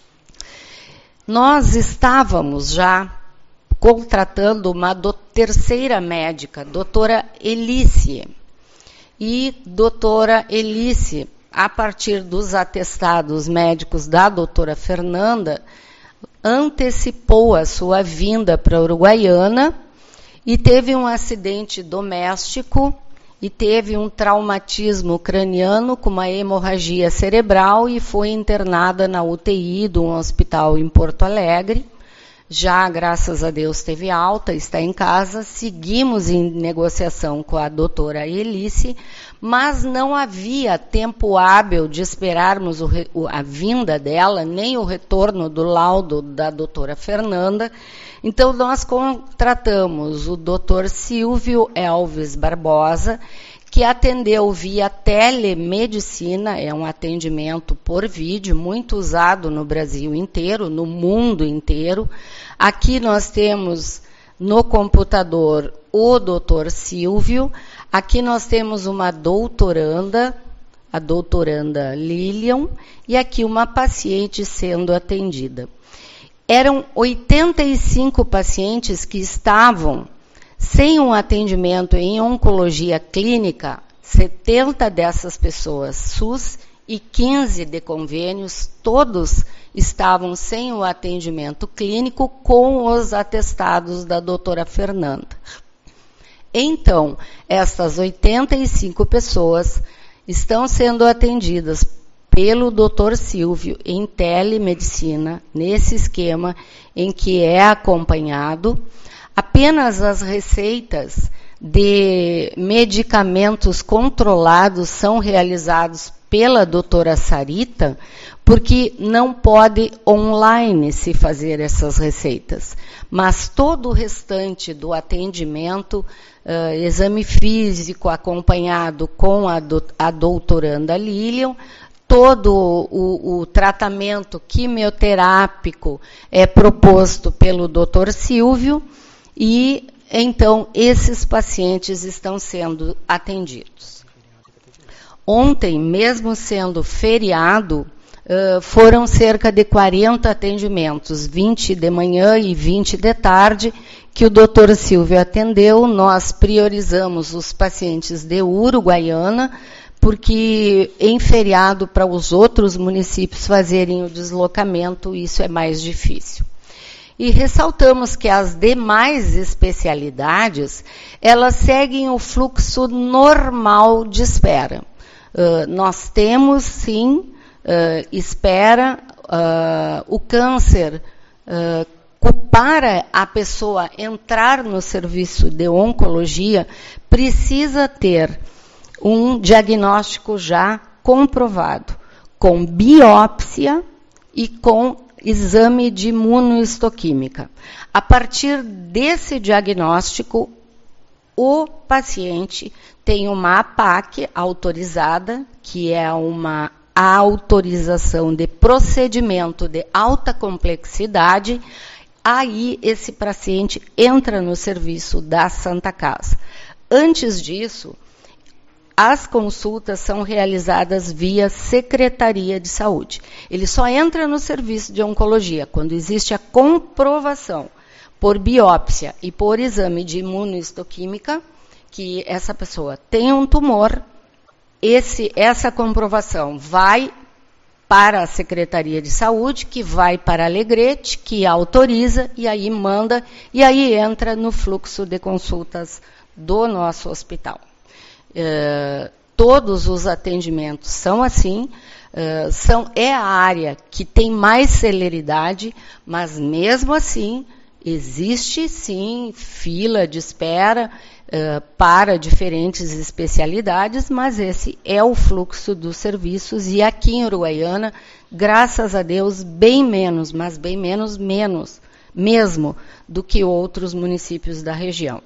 nós estávamos já contratando uma do, terceira médica, doutora Elice. E doutora Elice, a partir dos atestados médicos da doutora Fernanda, antecipou a sua vinda para a Uruguaiana e teve um acidente doméstico e teve um traumatismo craniano com uma hemorragia cerebral e foi internada na U T I de um hospital em Porto Alegre. Já, graças a Deus, teve alta, está em casa. Seguimos em negociação com a doutora Elice, mas não havia tempo hábil de esperarmos o, a vinda dela, nem o retorno do laudo da doutora Fernanda. Então, nós contratamos o doutor Silvio Elvis Barbosa, que atendeu via telemedicina, é um atendimento por vídeo, muito usado no Brasil inteiro, no mundo inteiro. Aqui nós temos no computador o doutor Silvio, aqui nós temos uma doutoranda, a doutoranda Lilian, e aqui uma paciente sendo atendida. Eram oitenta e cinco pacientes que estavam sem um atendimento em oncologia clínica, setenta dessas pessoas SUS e quinze de convênios, todos estavam sem o atendimento clínico com os atestados da doutora Fernanda. Então, essas oitenta e cinco pessoas estão sendo atendidas pelo doutor Silvio em telemedicina, nesse esquema em que é acompanhado. Apenas as receitas de medicamentos controlados são realizados pela doutora Sarita, porque não pode online se fazer essas receitas. Mas todo o restante do atendimento, uh, exame físico acompanhado com a, do, a doutoranda Lilian, todo o, o tratamento quimioterápico é proposto pelo doutor Silvio, e, então, esses pacientes estão sendo atendidos. Ontem, mesmo sendo feriado, uh, foram cerca de quarenta atendimentos, vinte de manhã e vinte de tarde, que o doutor Silvio atendeu. Nós priorizamos os pacientes de Uruguaiana, porque em feriado, para os outros municípios fazerem o deslocamento, isso é mais difícil. E ressaltamos que as demais especialidades, elas seguem o fluxo normal de espera. Uh, nós temos, sim, uh, espera, uh, o câncer, uh, para a pessoa entrar no serviço de oncologia, precisa ter um diagnóstico já comprovado, com biópsia e com exame de imunohistoquímica. A partir desse diagnóstico, o paciente tem uma A P A C autorizada, que é uma autorização de procedimento de alta complexidade. Aí esse paciente entra no serviço da Santa Casa. Antes disso, as consultas são realizadas via Secretaria de Saúde. Ele só entra no serviço de oncologia quando existe a comprovação por biópsia e por exame de imunohistoquímica que essa pessoa tem um tumor. Esse, essa comprovação vai para a Secretaria de Saúde, que vai para a Alegrete, que autoriza e aí manda, e aí entra no fluxo de consultas do nosso hospital. Uh, todos os atendimentos são assim, uh, são, é a área que tem mais celeridade, mas mesmo assim existe sim fila de espera uh, para diferentes especialidades, mas esse é o fluxo dos serviços, e aqui em Uruguaiana, graças a Deus, bem menos, mas bem menos, menos mesmo do que outros municípios da região.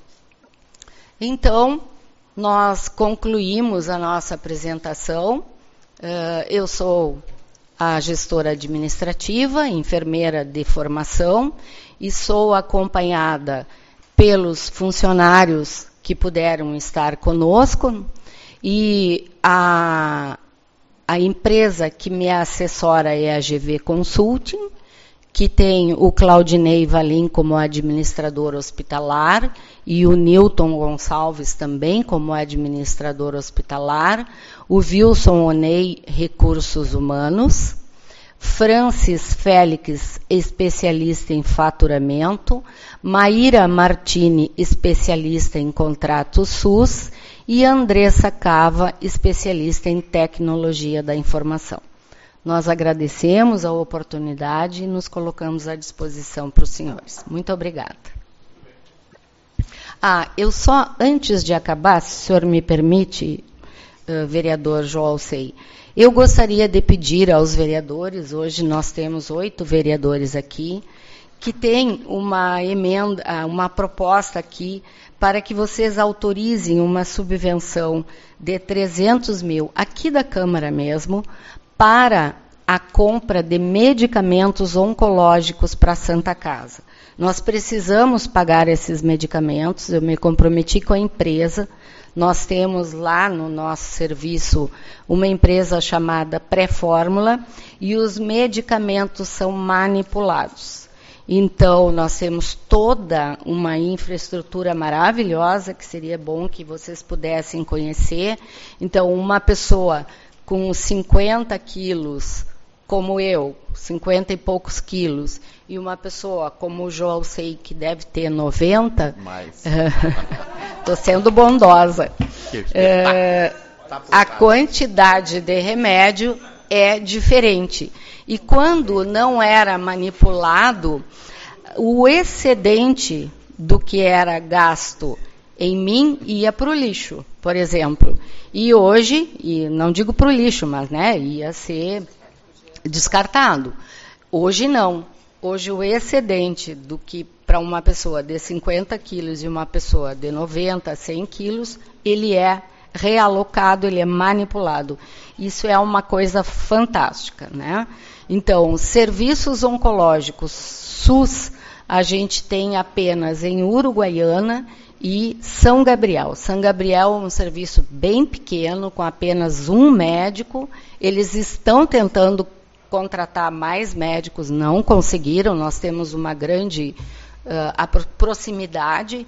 Então, nós concluímos a nossa apresentação. Eu sou a gestora administrativa, enfermeira de formação, e sou acompanhada pelos funcionários que puderam estar conosco, e a, a empresa que me assessora é a G V Consulting, que tem o Claudinei Valim como administrador hospitalar e o Newton Gonçalves também como administrador hospitalar, o Wilson Onei, Recursos Humanos, Francis Félix, especialista em faturamento, Maíra Martini, especialista em contrato SUS, e Andressa Cava, especialista em tecnologia da informação. Nós agradecemos a oportunidade e nos colocamos à disposição para os senhores. Muito obrigada. Ah, eu só, antes de acabar, se o senhor me permite, uh, vereador João Alcei, eu gostaria de pedir aos vereadores, hoje nós temos oito vereadores aqui, que tem uma emenda, uma proposta aqui para que vocês autorizem uma subvenção de trezentos mil, aqui da Câmara mesmo, para a compra de medicamentos oncológicos para a Santa Casa. Nós precisamos pagar esses medicamentos, eu me comprometi com a empresa. Nós temos lá no nosso serviço uma empresa chamada Pré-Fórmula e os medicamentos são manipulados. Então, nós temos toda uma infraestrutura maravilhosa que seria bom que vocês pudessem conhecer. Então, uma pessoa com cinquenta quilos, como eu, cinquenta e poucos quilos, e uma pessoa como o João sei que deve ter noventa, estou sendo bondosa, é, a quantidade de remédio é diferente. E quando não era manipulado, o excedente do que era gasto em mim ia para o lixo, por exemplo. E hoje, e não digo para o lixo, mas né, ia ser descartado. Hoje não. Hoje o excedente do que para uma pessoa de cinquenta quilos e uma pessoa de noventa, cem quilos, ele é realocado, ele é manipulado. Isso é uma coisa fantástica, né? Então, serviços oncológicos SUS, a gente tem apenas em Uruguaiana e São Gabriel. São Gabriel é um serviço bem pequeno, com apenas um médico. Eles estão tentando contratar mais médicos, não conseguiram. Nós temos uma grande uh, proximidade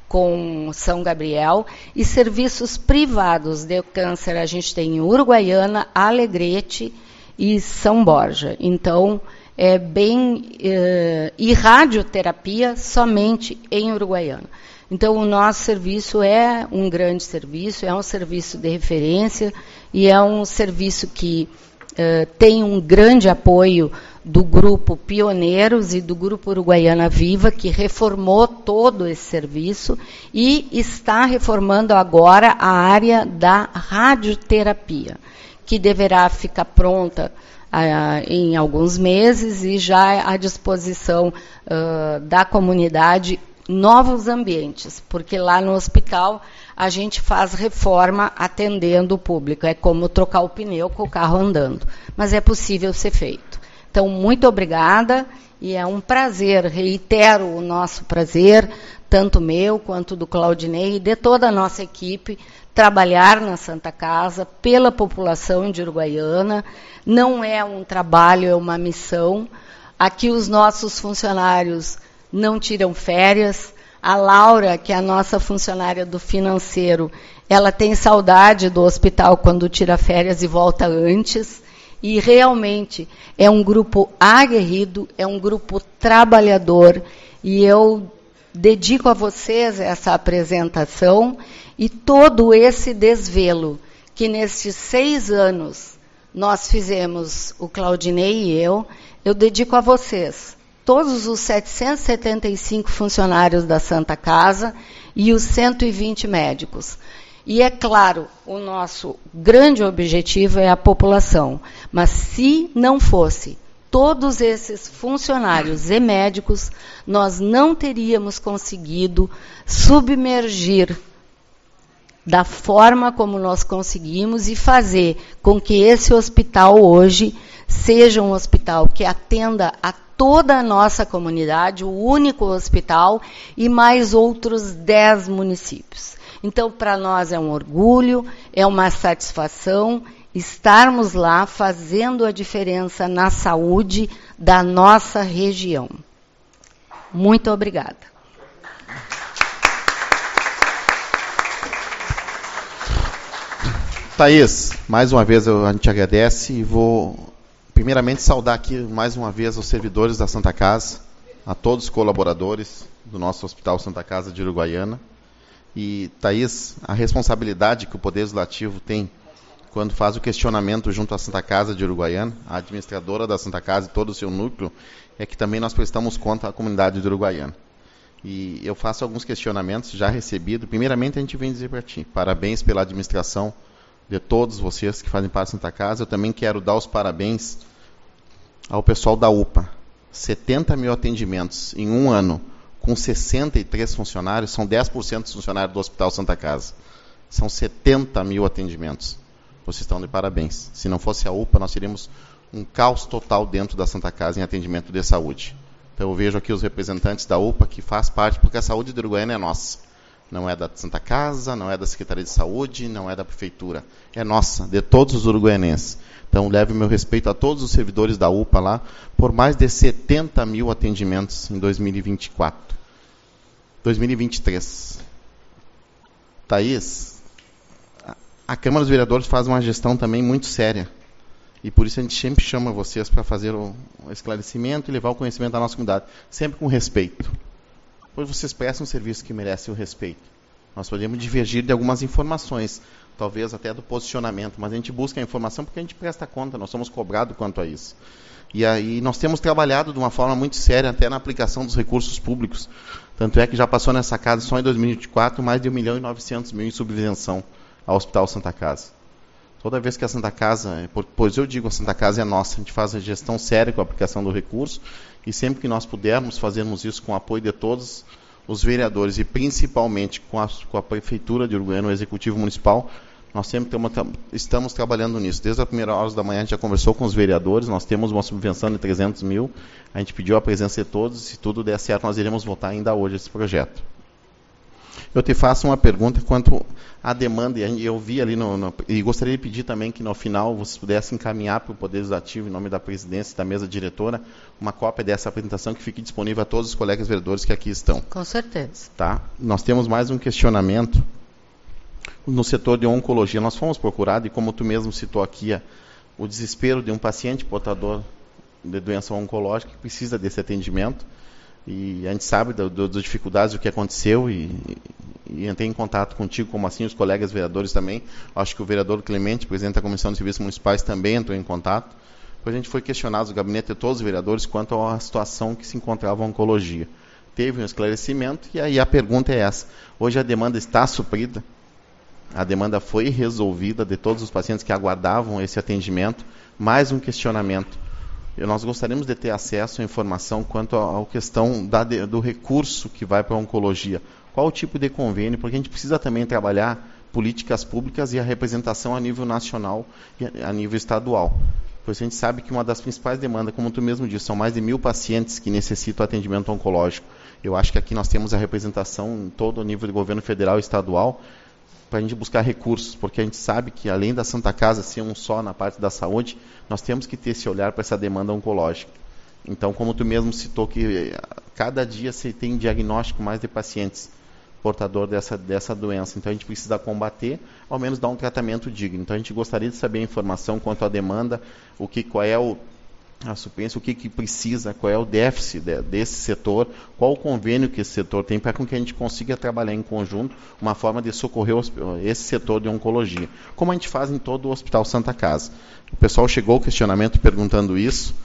com São Gabriel. E serviços privados de câncer a gente tem em Uruguaiana, Alegrete e São Borja. Então, é bem... Uh, e radioterapia somente em Uruguaiana. Então, o nosso serviço é um grande serviço, é um serviço de referência e é um serviço que uh, tem um grande apoio do Grupo Pioneiros e do Grupo Uruguaiana Viva, que reformou todo esse serviço e está reformando agora a área da radioterapia, que deverá ficar pronta uh, em alguns meses e já à disposição uh, da comunidade novos ambientes, porque lá no hospital a gente faz reforma atendendo o público. É como trocar o pneu com o carro andando. Mas é possível ser feito. Então, muito obrigada e é um prazer, reitero o nosso prazer, tanto meu quanto do Claudinei e de toda a nossa equipe, trabalhar na Santa Casa pela população de Uruguaiana. Não é um trabalho, é uma missão. Aqui os nossos funcionários não tiram férias. A Laura, que é a nossa funcionária do financeiro, ela tem saudade do hospital quando tira férias e volta antes. E realmente é um grupo aguerrido, é um grupo trabalhador. E eu dedico a vocês essa apresentação e todo esse desvelo que nestes seis anos nós fizemos, o Claudinei e eu, eu dedico a vocês. Todos os setecentos e setenta e cinco funcionários da Santa Casa e os cento e vinte médicos. E, é claro, o nosso grande objetivo é a população. Mas, se não fosse todos esses funcionários e médicos, nós não teríamos conseguido submergir da forma como nós conseguimos e fazer com que esse hospital hoje seja um hospital que atenda a toda a nossa comunidade, o único hospital, e mais outros dez municípios. Então, para nós é um orgulho, é uma satisfação estarmos lá fazendo a diferença na saúde da nossa região. Muito obrigada. Thaís, mais uma vez eu, a gente agradece e vou primeiramente saudar aqui mais uma vez os servidores da Santa Casa, a todos os colaboradores do nosso Hospital Santa Casa de Uruguaiana. E, Thaís, a responsabilidade que o Poder Legislativo tem quando faz o questionamento junto à Santa Casa de Uruguaiana, a administradora da Santa Casa e todo o seu núcleo, é que também nós prestamos conta à comunidade de Uruguaiana. E eu faço alguns questionamentos já recebidos. Primeiramente, a gente vem dizer para ti, parabéns pela administração de todos vocês que fazem parte da Santa Casa. Eu também quero dar os parabéns ao pessoal da U P A. setenta mil atendimentos em um ano, com sessenta e três funcionários, são dez por cento dos funcionários do Hospital Santa Casa. São setenta mil atendimentos. Vocês estão de parabéns. Se não fosse a U P A, nós teríamos um caos total dentro da Santa Casa em atendimento de saúde. Então eu vejo aqui os representantes da U P A que faz parte, porque a saúde de Uruguaiana é nossa. Não é da Santa Casa, não é da Secretaria de Saúde, não é da Prefeitura. É nossa, de todos os uruguaianenses. Então leve o meu respeito a todos os servidores da U P A lá, por mais de setenta mil atendimentos em dois mil e vinte e quatro. dois mil e vinte e três. Thaís, a Câmara dos Vereadores faz uma gestão também muito séria. E por isso a gente sempre chama vocês para fazer o esclarecimento e levar o conhecimento da nossa comunidade. Sempre com respeito. Pois vocês prestam um serviço que merece o respeito. Nós podemos divergir de algumas informações, talvez até do posicionamento, mas a gente busca a informação porque a gente presta conta, nós somos cobrados quanto a isso. E aí nós temos trabalhado de uma forma muito séria até na aplicação dos recursos públicos. Tanto é que já passou nessa casa, só em dois mil e vinte e quatro, mais de um milhão e novecentos mil em subvenção ao Hospital Santa Casa. Toda vez que a Santa Casa, pois eu digo, a Santa Casa é nossa, a gente faz a gestão séria com a aplicação do recurso, e sempre que nós pudermos, fazermos isso com o apoio de todos os vereadores, e principalmente com a, com a Prefeitura de Uruguaiana, o Executivo Municipal, nós sempre temos, estamos trabalhando nisso. Desde as primeiras horas da manhã a gente já conversou com os vereadores, nós temos uma subvenção de trezentos mil, a gente pediu a presença de todos, e se tudo der certo, nós iremos votar ainda hoje esse projeto. Eu te faço uma pergunta quanto à demanda, e eu vi ali, no, no, e gostaria de pedir também que no final vocês pudessem encaminhar para o Poder Legislativo, em nome da presidência e da mesa diretora, uma cópia dessa apresentação que fique disponível a todos os colegas vereadores que aqui estão. Com certeza. Tá? Nós temos mais um questionamento no setor de oncologia. Nós fomos procurados, e como tu mesmo citou aqui, o desespero de um paciente portador de doença oncológica que precisa desse atendimento. E a gente sabe das do, do dificuldades, do que aconteceu, e, e entrei em contato contigo, como assim os colegas vereadores também. Acho que o vereador Clemente, presidente da Comissão de Serviços Municipais, também entrou em contato. Depois a gente foi questionado, o gabinete de todos os vereadores, quanto à situação que se encontrava a oncologia. Teve um esclarecimento, e aí a pergunta é essa. Hoje a demanda está suprida, a demanda foi resolvida de todos os pacientes que aguardavam esse atendimento. Mais um questionamento. E nós gostaríamos de ter acesso à informação quanto à questão da, do recurso que vai para a oncologia. Qual o tipo de convênio? Porque a gente precisa também trabalhar políticas públicas e a representação a nível nacional e a nível estadual. Pois a gente sabe que uma das principais demandas, como tu mesmo disse, são mais de mil pacientes que necessitam atendimento oncológico. Eu acho que aqui nós temos a representação em todo o nível do governo federal e estadual, para a gente buscar recursos, porque a gente sabe que além da Santa Casa ser um só na parte da saúde, nós temos que ter esse olhar para essa demanda oncológica. Então, como tu mesmo citou, que cada dia se tem diagnóstico mais de pacientes portador dessa, dessa doença, então a gente precisa combater, ao menos dar um tratamento digno. Então a gente gostaria de saber a informação quanto à demanda, o que, qual é o a supência, o que, que precisa, qual é o déficit de, desse setor, qual o convênio que esse setor tem, para que a gente consiga trabalhar em conjunto uma forma de socorrer esse setor de oncologia, como a gente faz em todo o Hospital Santa Casa. O pessoal chegou ao questionamento perguntando isso.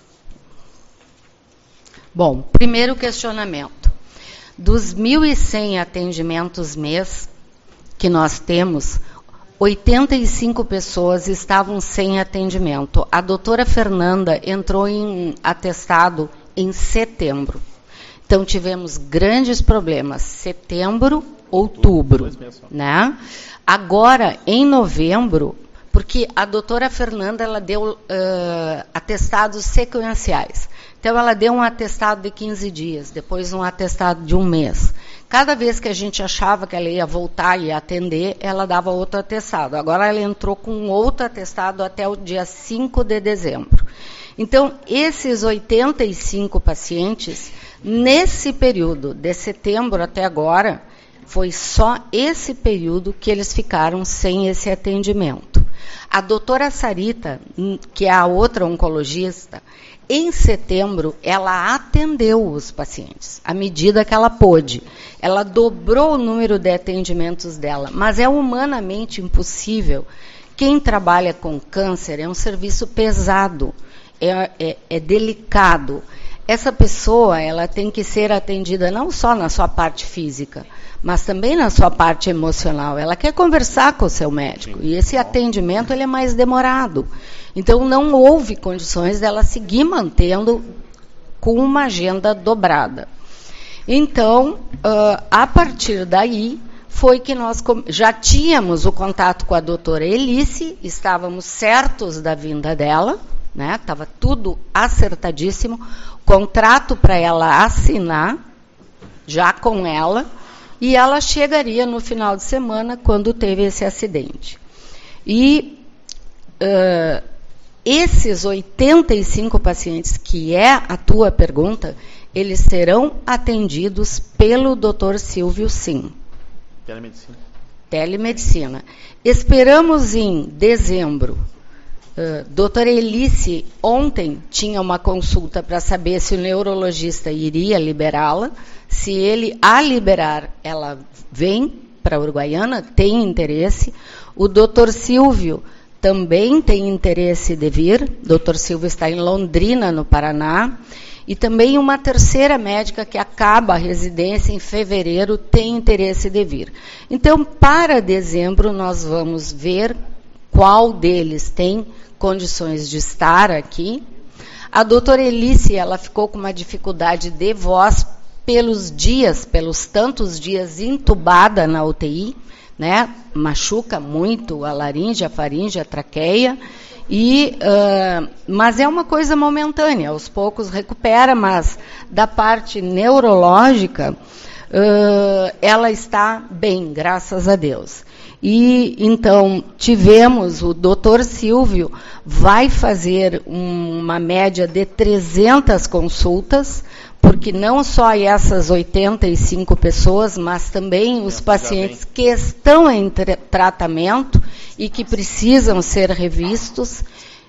Bom, primeiro questionamento. Dos mil e cem atendimentos mês que nós temos, oitenta e cinco pessoas estavam sem atendimento. A doutora Fernanda entrou em atestado em setembro. Então, tivemos grandes problemas. Setembro, outubro. Né? Agora, em novembro, porque a doutora Fernanda ela deu uh, atestados sequenciais. Então, ela deu um atestado de quinze dias, depois um atestado de um mês. Cada vez que a gente achava que ela ia voltar e atender, ela dava outro atestado. Agora ela entrou com outro atestado até o dia cinco de dezembro. Então, esses oitenta e cinco pacientes, nesse período, de setembro até agora, foi só esse período que eles ficaram sem esse atendimento. A doutora Sarita, que é a outra oncologista, em setembro, ela atendeu os pacientes, à medida que ela pôde. Ela dobrou o número de atendimentos dela, mas é humanamente impossível. Quem trabalha com câncer é um serviço pesado, é, é, é delicado. Essa pessoa, ela tem que ser atendida não só na sua parte física, mas também na sua parte emocional. Ela quer conversar com o seu médico, e esse atendimento ele é mais demorado. Então, não houve condições dela seguir mantendo com uma agenda dobrada. Então, uh, a partir daí, foi que nós já tínhamos o contato com a doutora Elice, estávamos certos da vinda dela, né? Estava tudo acertadíssimo, contrato para ela assinar, já com ela, e ela chegaria no final de semana, quando teve esse acidente. E uh, esses oitenta e cinco pacientes, que é a tua pergunta, eles serão atendidos pelo doutor Silvio, sim. Telemedicina. Telemedicina. Esperamos em dezembro. Uh, doutora Elice, ontem, tinha uma consulta para saber se o neurologista iria liberá-la. Se ele a liberar, ela vem para a Uruguaiana, tem interesse. O doutor Silvio também tem interesse de vir. O doutor Silvio está em Londrina, no Paraná. E também uma terceira médica que acaba a residência em fevereiro tem interesse de vir. Então, para dezembro, nós vamos ver qual deles tem condições de estar aqui. A doutora Elice, ela ficou com uma dificuldade de voz pelos dias, pelos tantos dias entubada na U T I, né? Machuca muito a laringe, a faringe, a traqueia. E, uh, mas é uma coisa momentânea, aos poucos recupera, mas da parte neurológica, uh, ela está bem, graças a Deus. E então tivemos, o doutor Silvio vai fazer um, uma média de trezentas consultas, porque não só essas oitenta e cinco pessoas, mas também os pacientes que estão em tra- tratamento e que precisam ser revistos,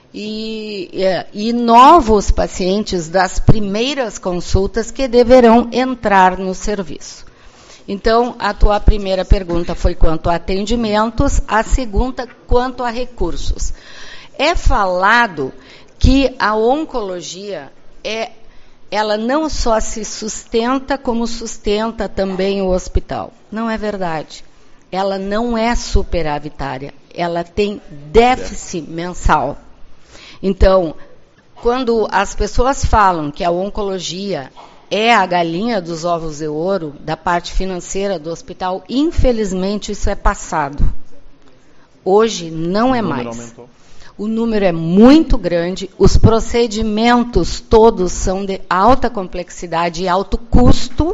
e, e, e novos pacientes das primeiras consultas que deverão entrar no serviço. Então, a tua primeira pergunta foi quanto a atendimentos, a segunda quanto a recursos. É falado que a oncologia é ela não só se sustenta, como sustenta também o hospital. Não é verdade. Ela não é superavitária. Ela tem déficit mensal. Então, quando as pessoas falam que a oncologia é a galinha dos ovos de ouro da parte financeira do hospital, infelizmente isso é passado. Hoje não é mais. Aumentou. O número é muito grande, os procedimentos todos são de alta complexidade e alto custo,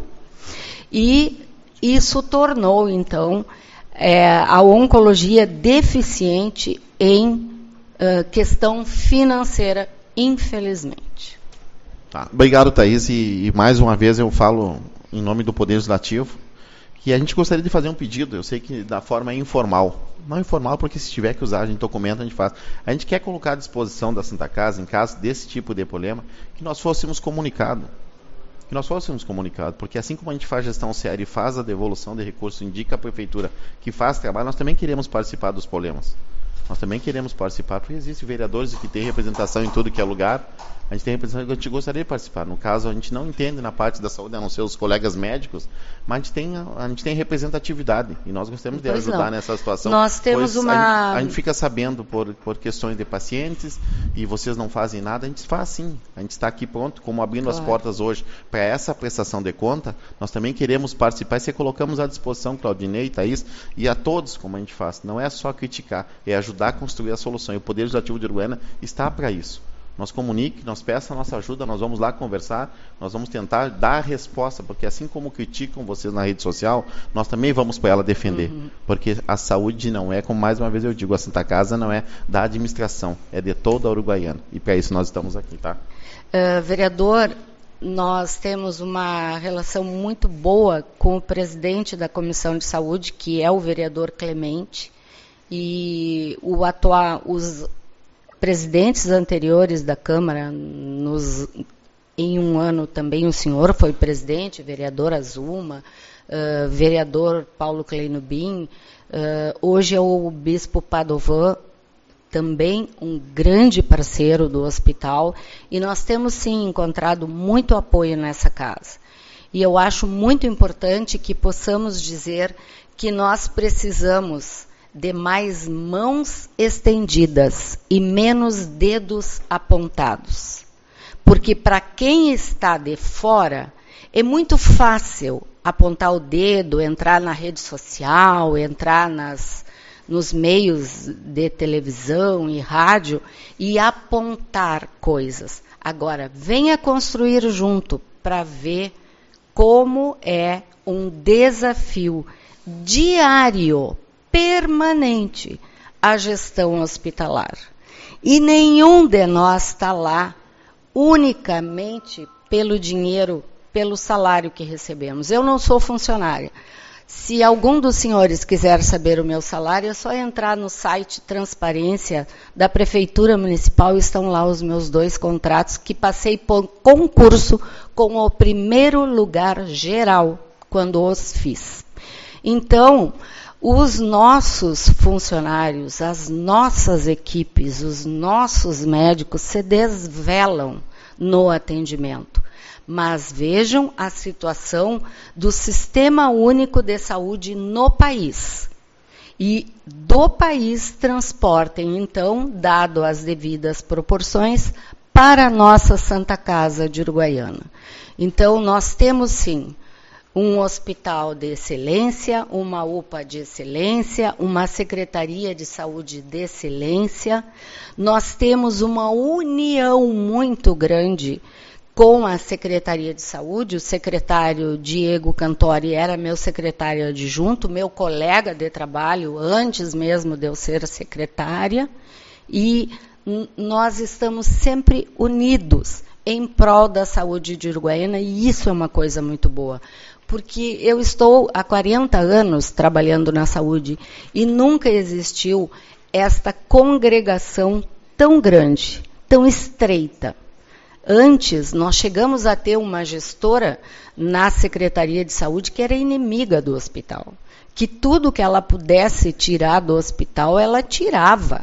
e isso tornou, então, é, a oncologia deficiente em uh, questão financeira, infelizmente. Tá. Obrigado, Thaís, e, e mais uma vez eu falo em nome do Poder Legislativo, que a gente gostaria de fazer um pedido, eu sei que da forma informal. Não informal, porque se tiver que usar, a gente documenta, a gente faz. A gente quer colocar à disposição da Santa Casa, em caso desse tipo de problema, que nós fôssemos comunicados. Que nós fôssemos comunicados, porque assim como a gente faz gestão séria e faz a devolução de recursos, indica a prefeitura que faz trabalho, nós também queremos participar dos problemas. Nós também queremos participar, porque existem vereadores que têm representação em tudo que é lugar. A gente tem representação que a gente gostaria de participar. No caso, a gente não entende na parte da saúde, a não ser os colegas médicos, mas a gente tem, a gente tem representatividade. E nós gostaríamos de pois ajudar não. nessa situação. Nós temos uma... A gente, a gente fica sabendo por, por questões de pacientes, e vocês não fazem nada, a gente faz sim. A gente está aqui pronto, como abrindo claro. As portas hoje para essa prestação de conta, nós também queremos participar e se colocamos à disposição, Claudinei, Thaís, e a todos, como a gente faz. Não é só criticar, é ajudar a construir a solução. E o Poder Legislativo de Uruguaiana está para isso. nos comunique, nos peça a nossa ajuda, nós vamos lá conversar, nós vamos tentar dar a resposta, porque assim como criticam vocês na rede social, nós também vamos para ela defender, uhum. porque a saúde não é, como mais uma vez eu digo, a Santa Casa não é da administração, é de toda a Uruguaiana, e para isso nós estamos aqui, tá? Uh, vereador, nós temos uma relação muito boa com o presidente da Comissão de Saúde, que é o vereador Clemente, e o atual, os presidentes anteriores da Câmara, nos, em um ano também o senhor foi presidente, vereador Azuma, uh, vereador Paulo Kleinubin, uh, hoje é o bispo Padovan, também um grande parceiro do hospital, e nós temos sim encontrado muito apoio nessa casa. E eu acho muito importante que possamos dizer que nós precisamos de mais mãos estendidas e menos dedos apontados. Porque para quem está de fora, é muito fácil apontar o dedo, entrar na rede social, entrar nas, nos meios de televisão e rádio e apontar coisas. Agora, venha construir junto para ver como é um desafio diário, permanente, a gestão hospitalar. E nenhum de nós está lá unicamente pelo dinheiro, pelo salário que recebemos. Eu não sou funcionária. Se algum dos senhores quiser saber o meu salário, é só entrar no site Transparência da Prefeitura Municipal, estão lá os meus dois contratos, que passei por concurso com o primeiro lugar geral, quando os fiz. Então, os nossos funcionários, as nossas equipes, os nossos médicos se desvelam no atendimento. Mas vejam a situação do Sistema Único de Saúde no país. E do país transportem, então, dado as devidas proporções, para a nossa Santa Casa de Uruguaiana. Então, nós temos, sim, um hospital de excelência, uma U P A de excelência, uma Secretaria de Saúde de excelência. Nós temos uma união muito grande com a Secretaria de Saúde. O secretário Diego Cantori era meu secretário adjunto, meu colega de trabalho, antes mesmo de eu ser secretária, e nós estamos sempre unidos em prol da saúde de Uruguaiana, e isso é uma coisa muito boa. Porque eu estou há quarenta anos trabalhando na saúde e nunca existiu esta congregação tão grande, tão estreita. Antes, nós chegamos a ter uma gestora na Secretaria de Saúde que era inimiga do hospital. Que tudo que ela pudesse tirar do hospital, ela tirava.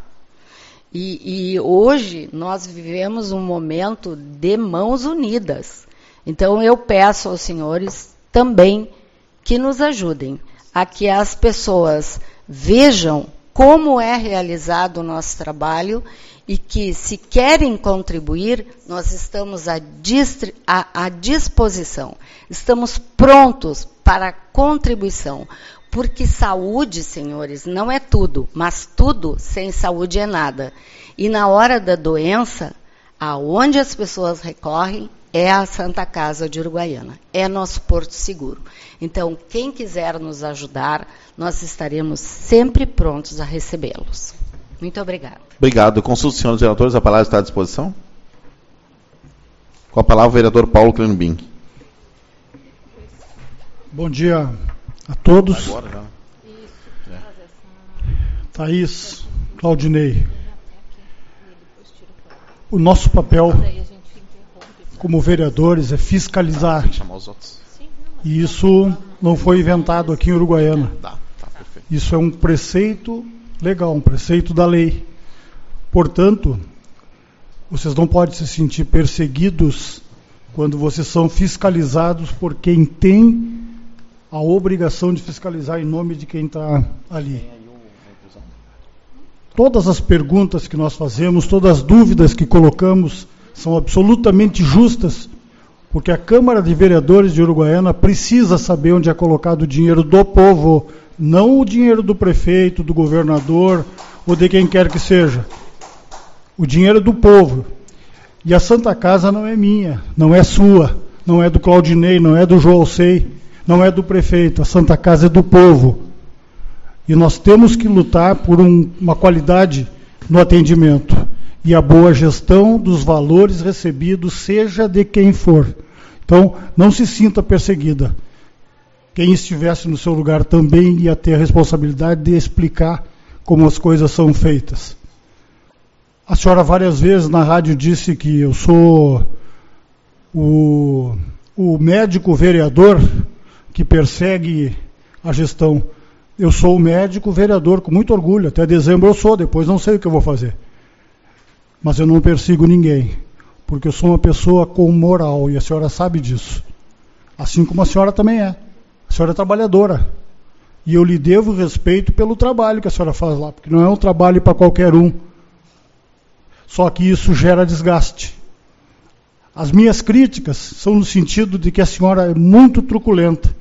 E, e hoje nós vivemos um momento de mãos unidas. Então eu peço aos senhores também que nos ajudem a que as pessoas vejam como é realizado o nosso trabalho e que, se querem contribuir, nós estamos à, distri- à, à disposição. Estamos prontos para a contribuição. Porque saúde, senhores, não é tudo, mas tudo sem saúde é nada. E na hora da doença, aonde as pessoas recorrem é a Santa Casa de Uruguaiana, é nosso porto seguro. Então, quem quiser nos ajudar, nós estaremos sempre prontos a recebê-los. Muito obrigada. Obrigado. Consulta os senhores vereadores, a palavra está à disposição. Com a palavra o vereador Paulo Kleinubin. Bom dia a todos. Agora já. Thaís, Claudinei. O nosso papel como vereadores é fiscalizar. E isso não foi inventado aqui em Uruguaiana. Isso é um preceito legal, um preceito da lei. Portanto, vocês não podem se sentir perseguidos quando vocês são fiscalizados por quem tem a obrigação de fiscalizar em nome de quem está ali. Todas as perguntas que nós fazemos, todas as dúvidas que colocamos são absolutamente justas, porque a Câmara de Vereadores de Uruguaiana precisa saber onde é colocado o dinheiro do povo, não o dinheiro do prefeito, do governador ou de quem quer que seja. O dinheiro do povo. E a Santa Casa não é minha, não é sua, não é do Claudinei, não é do Joalcei, não é do prefeito. A Santa Casa é do povo. E nós temos que lutar por um, uma qualidade no atendimento e a boa gestão dos valores recebidos, seja de quem for. Então, não se sinta perseguida. Quem estivesse no seu lugar também ia ter a responsabilidade de explicar como as coisas são feitas. A senhora várias vezes na rádio disse que eu sou o, o médico vereador que persegue a gestão. Eu sou o médico vereador com muito orgulho. Até dezembro eu sou, depois não sei o que eu vou fazer. Mas eu não persigo ninguém, porque eu sou uma pessoa com moral, e a senhora sabe disso. Assim como a senhora também é. A senhora é trabalhadora. E eu lhe devo respeito pelo trabalho que a senhora faz lá, porque não é um trabalho para qualquer um. Só que isso gera desgaste. As minhas críticas são no sentido de que a senhora é muito truculenta.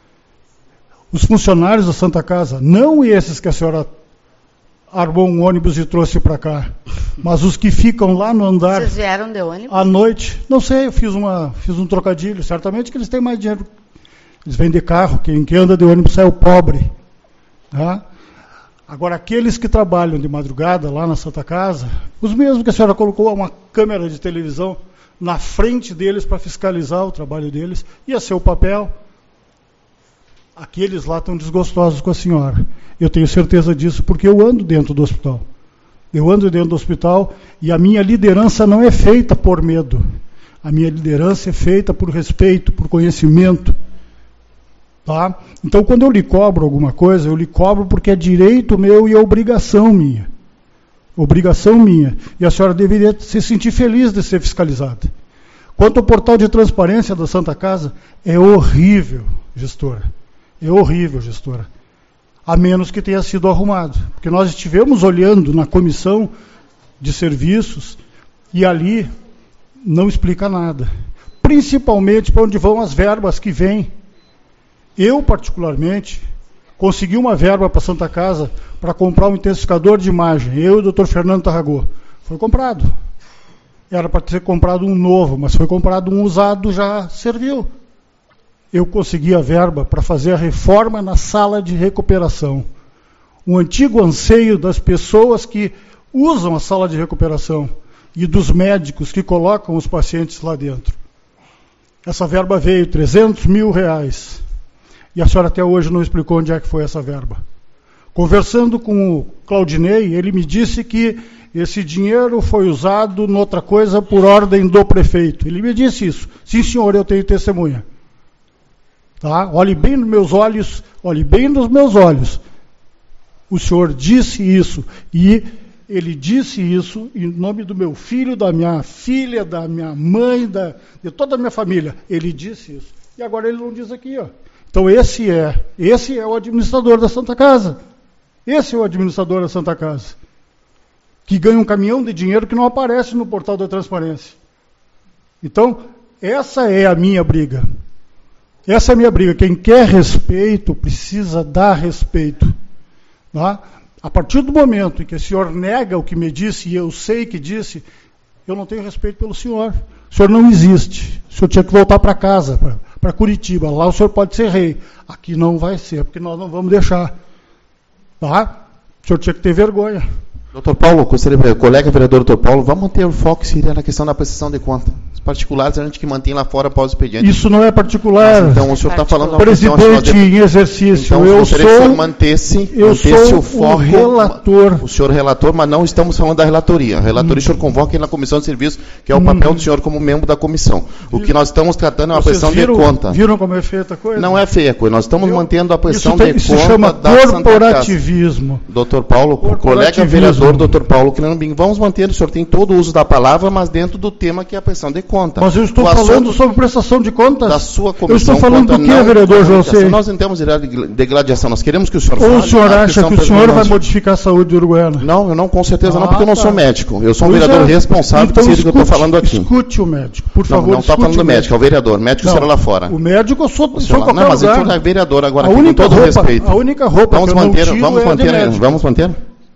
Os funcionários da Santa Casa, não esses que a senhora armou um ônibus e trouxe para cá, mas os que ficam lá no andar... Vocês vieram de ônibus? À noite. Não sei, eu fiz, uma, fiz um trocadilho. Certamente que eles têm mais dinheiro. Eles vêm de carro. Quem, quem anda de ônibus é o pobre. Tá? Agora, aqueles que trabalham de madrugada lá na Santa Casa, os mesmos que a senhora colocou uma câmera de televisão na frente deles para fiscalizar o trabalho deles, ia ser o papel. Aqueles lá estão desgostosos com a senhora. Eu tenho certeza disso, porque eu ando dentro do hospital. Eu ando dentro do hospital e a minha liderança não é feita por medo. A minha liderança é feita por respeito, por conhecimento. Tá? Então, quando eu lhe cobro alguma coisa, eu lhe cobro porque é direito meu e é obrigação minha. Obrigação minha. E a senhora deveria se sentir feliz de ser fiscalizada. Quanto ao portal de transparência da Santa Casa, é horrível, gestora. É horrível, gestora. A menos que tenha sido arrumado. Porque nós estivemos olhando na comissão de serviços e ali não explica nada. Principalmente para onde vão as verbas que vêm. Eu, particularmente, consegui uma verba para a Santa Casa para comprar um intensificador de imagem. Eu e o doutor Fernando Tarragô. Foi comprado. Era para ter comprado um novo, mas foi comprado um usado, já serviu. Eu consegui a verba para fazer a reforma na sala de recuperação. Um antigo anseio das pessoas que usam a sala de recuperação e dos médicos que colocam os pacientes lá dentro. Essa verba veio, trezentos mil reais. E a senhora até hoje não explicou onde é que foi essa verba. Conversando com o Claudinei, ele me disse que esse dinheiro foi usado noutra coisa por ordem do prefeito. Ele me disse isso. Sim, senhor, eu tenho testemunha. Tá? Olhe bem nos meus olhos, olhe bem nos meus olhos. O senhor disse isso. E ele disse isso em nome do meu filho, da minha filha, da minha mãe, da, de toda a minha família. Ele disse isso. E agora ele não diz aqui, ó. Então esse é, esse é o administrador da Santa Casa. Esse é o administrador da Santa Casa. Que ganha um caminhão de dinheiro que não aparece no portal da transparência. Então, essa é a minha briga. Essa é a minha briga. Quem quer respeito, precisa dar respeito. Tá? A partir do momento em que o senhor nega o que me disse, e eu sei que disse, eu não tenho respeito pelo senhor. O senhor não existe. O senhor tinha que voltar para casa, para Curitiba. Lá o senhor pode ser rei. Aqui não vai ser, porque nós não vamos deixar. Tá? O senhor tinha que ter vergonha. Doutor Paulo, colega vereador doutor Paulo, vamos manter o foco seria na questão da prestação de conta. Os particulares a gente que mantém lá fora após o expediente. Isso não é particular. Mas, então o senhor está falando... Presidente em exercício, então, eu sou... Que mantesse, eu mantesse sou o foco... o relator. O senhor relator, mas não estamos falando da relatoria. A relatoria hum. o senhor convoca na comissão de serviço, que é o hum. papel do senhor como membro da comissão. O que nós estamos tratando é uma prestação de conta. Viram como é feita a coisa? Não é feia a coisa. Nós estamos eu, mantendo a prestação de isso conta chama da corporativismo. doutor Paulo, colega vereador doutor Paulo, que vamos manter, o senhor tem todo o uso da palavra, mas dentro do tema que é a prestação de conta. Mas eu estou o falando sobre prestação de contas. Da sua comissão. Eu estou falando do que, vereador José? Nós não temos de gladiação, nós queremos que o senhor fale. Ou o senhor acha que o senhor vai modificar a saúde de Uruguaiana? Não, eu não, com certeza ah, não, porque eu não tá. sou médico. Eu sou um pois vereador é. responsável então, por isso que eu estou falando aqui. Escute o médico, por favor. Não, não está falando do médico, é o vereador. O médico será lá fora. O médico eu sou, sou lá, não, mas lugar. ele é vereador agora, a aqui, com todo roupa, respeito. A única roupa vamos que manter, eu não vamos é manter, vamos manter?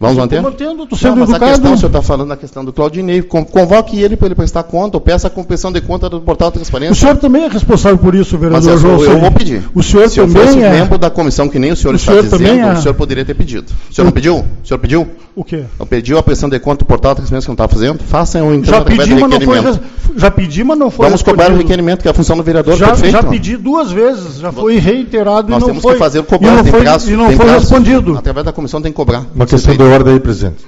Vamos manter? Estou mantendo, estou sendo não, mas educado. A questão, o senhor está falando da questão do Claudinei. Convoque ele para ele prestar conta, ou peça a compreensão de conta do portal de transparência. O senhor também é responsável por isso, vereador Mas eu, João. eu vou pedir. O senhor Se eu também fosse é... membro da comissão, que nem o senhor o está senhor dizendo, é... o senhor poderia ter pedido. O senhor não pediu? O senhor pediu? O quê? Não pediu a prestação de conta do portal de transparência que não está fazendo? Façam o então já através pedi, do mas não requerimento. foi, já pedi, mas não foi Vamos cobrar o requerimento, que é a função do vereador. Já, perfeito. já pedi duas vezes, já foi reiterado Nós e não temos foi. que fazer o cobrar, e não tem foi, prazo, e não tem foi prazo. respondido. Através da comissão tem que cobrar. Uma questão de ordem aí, presidente.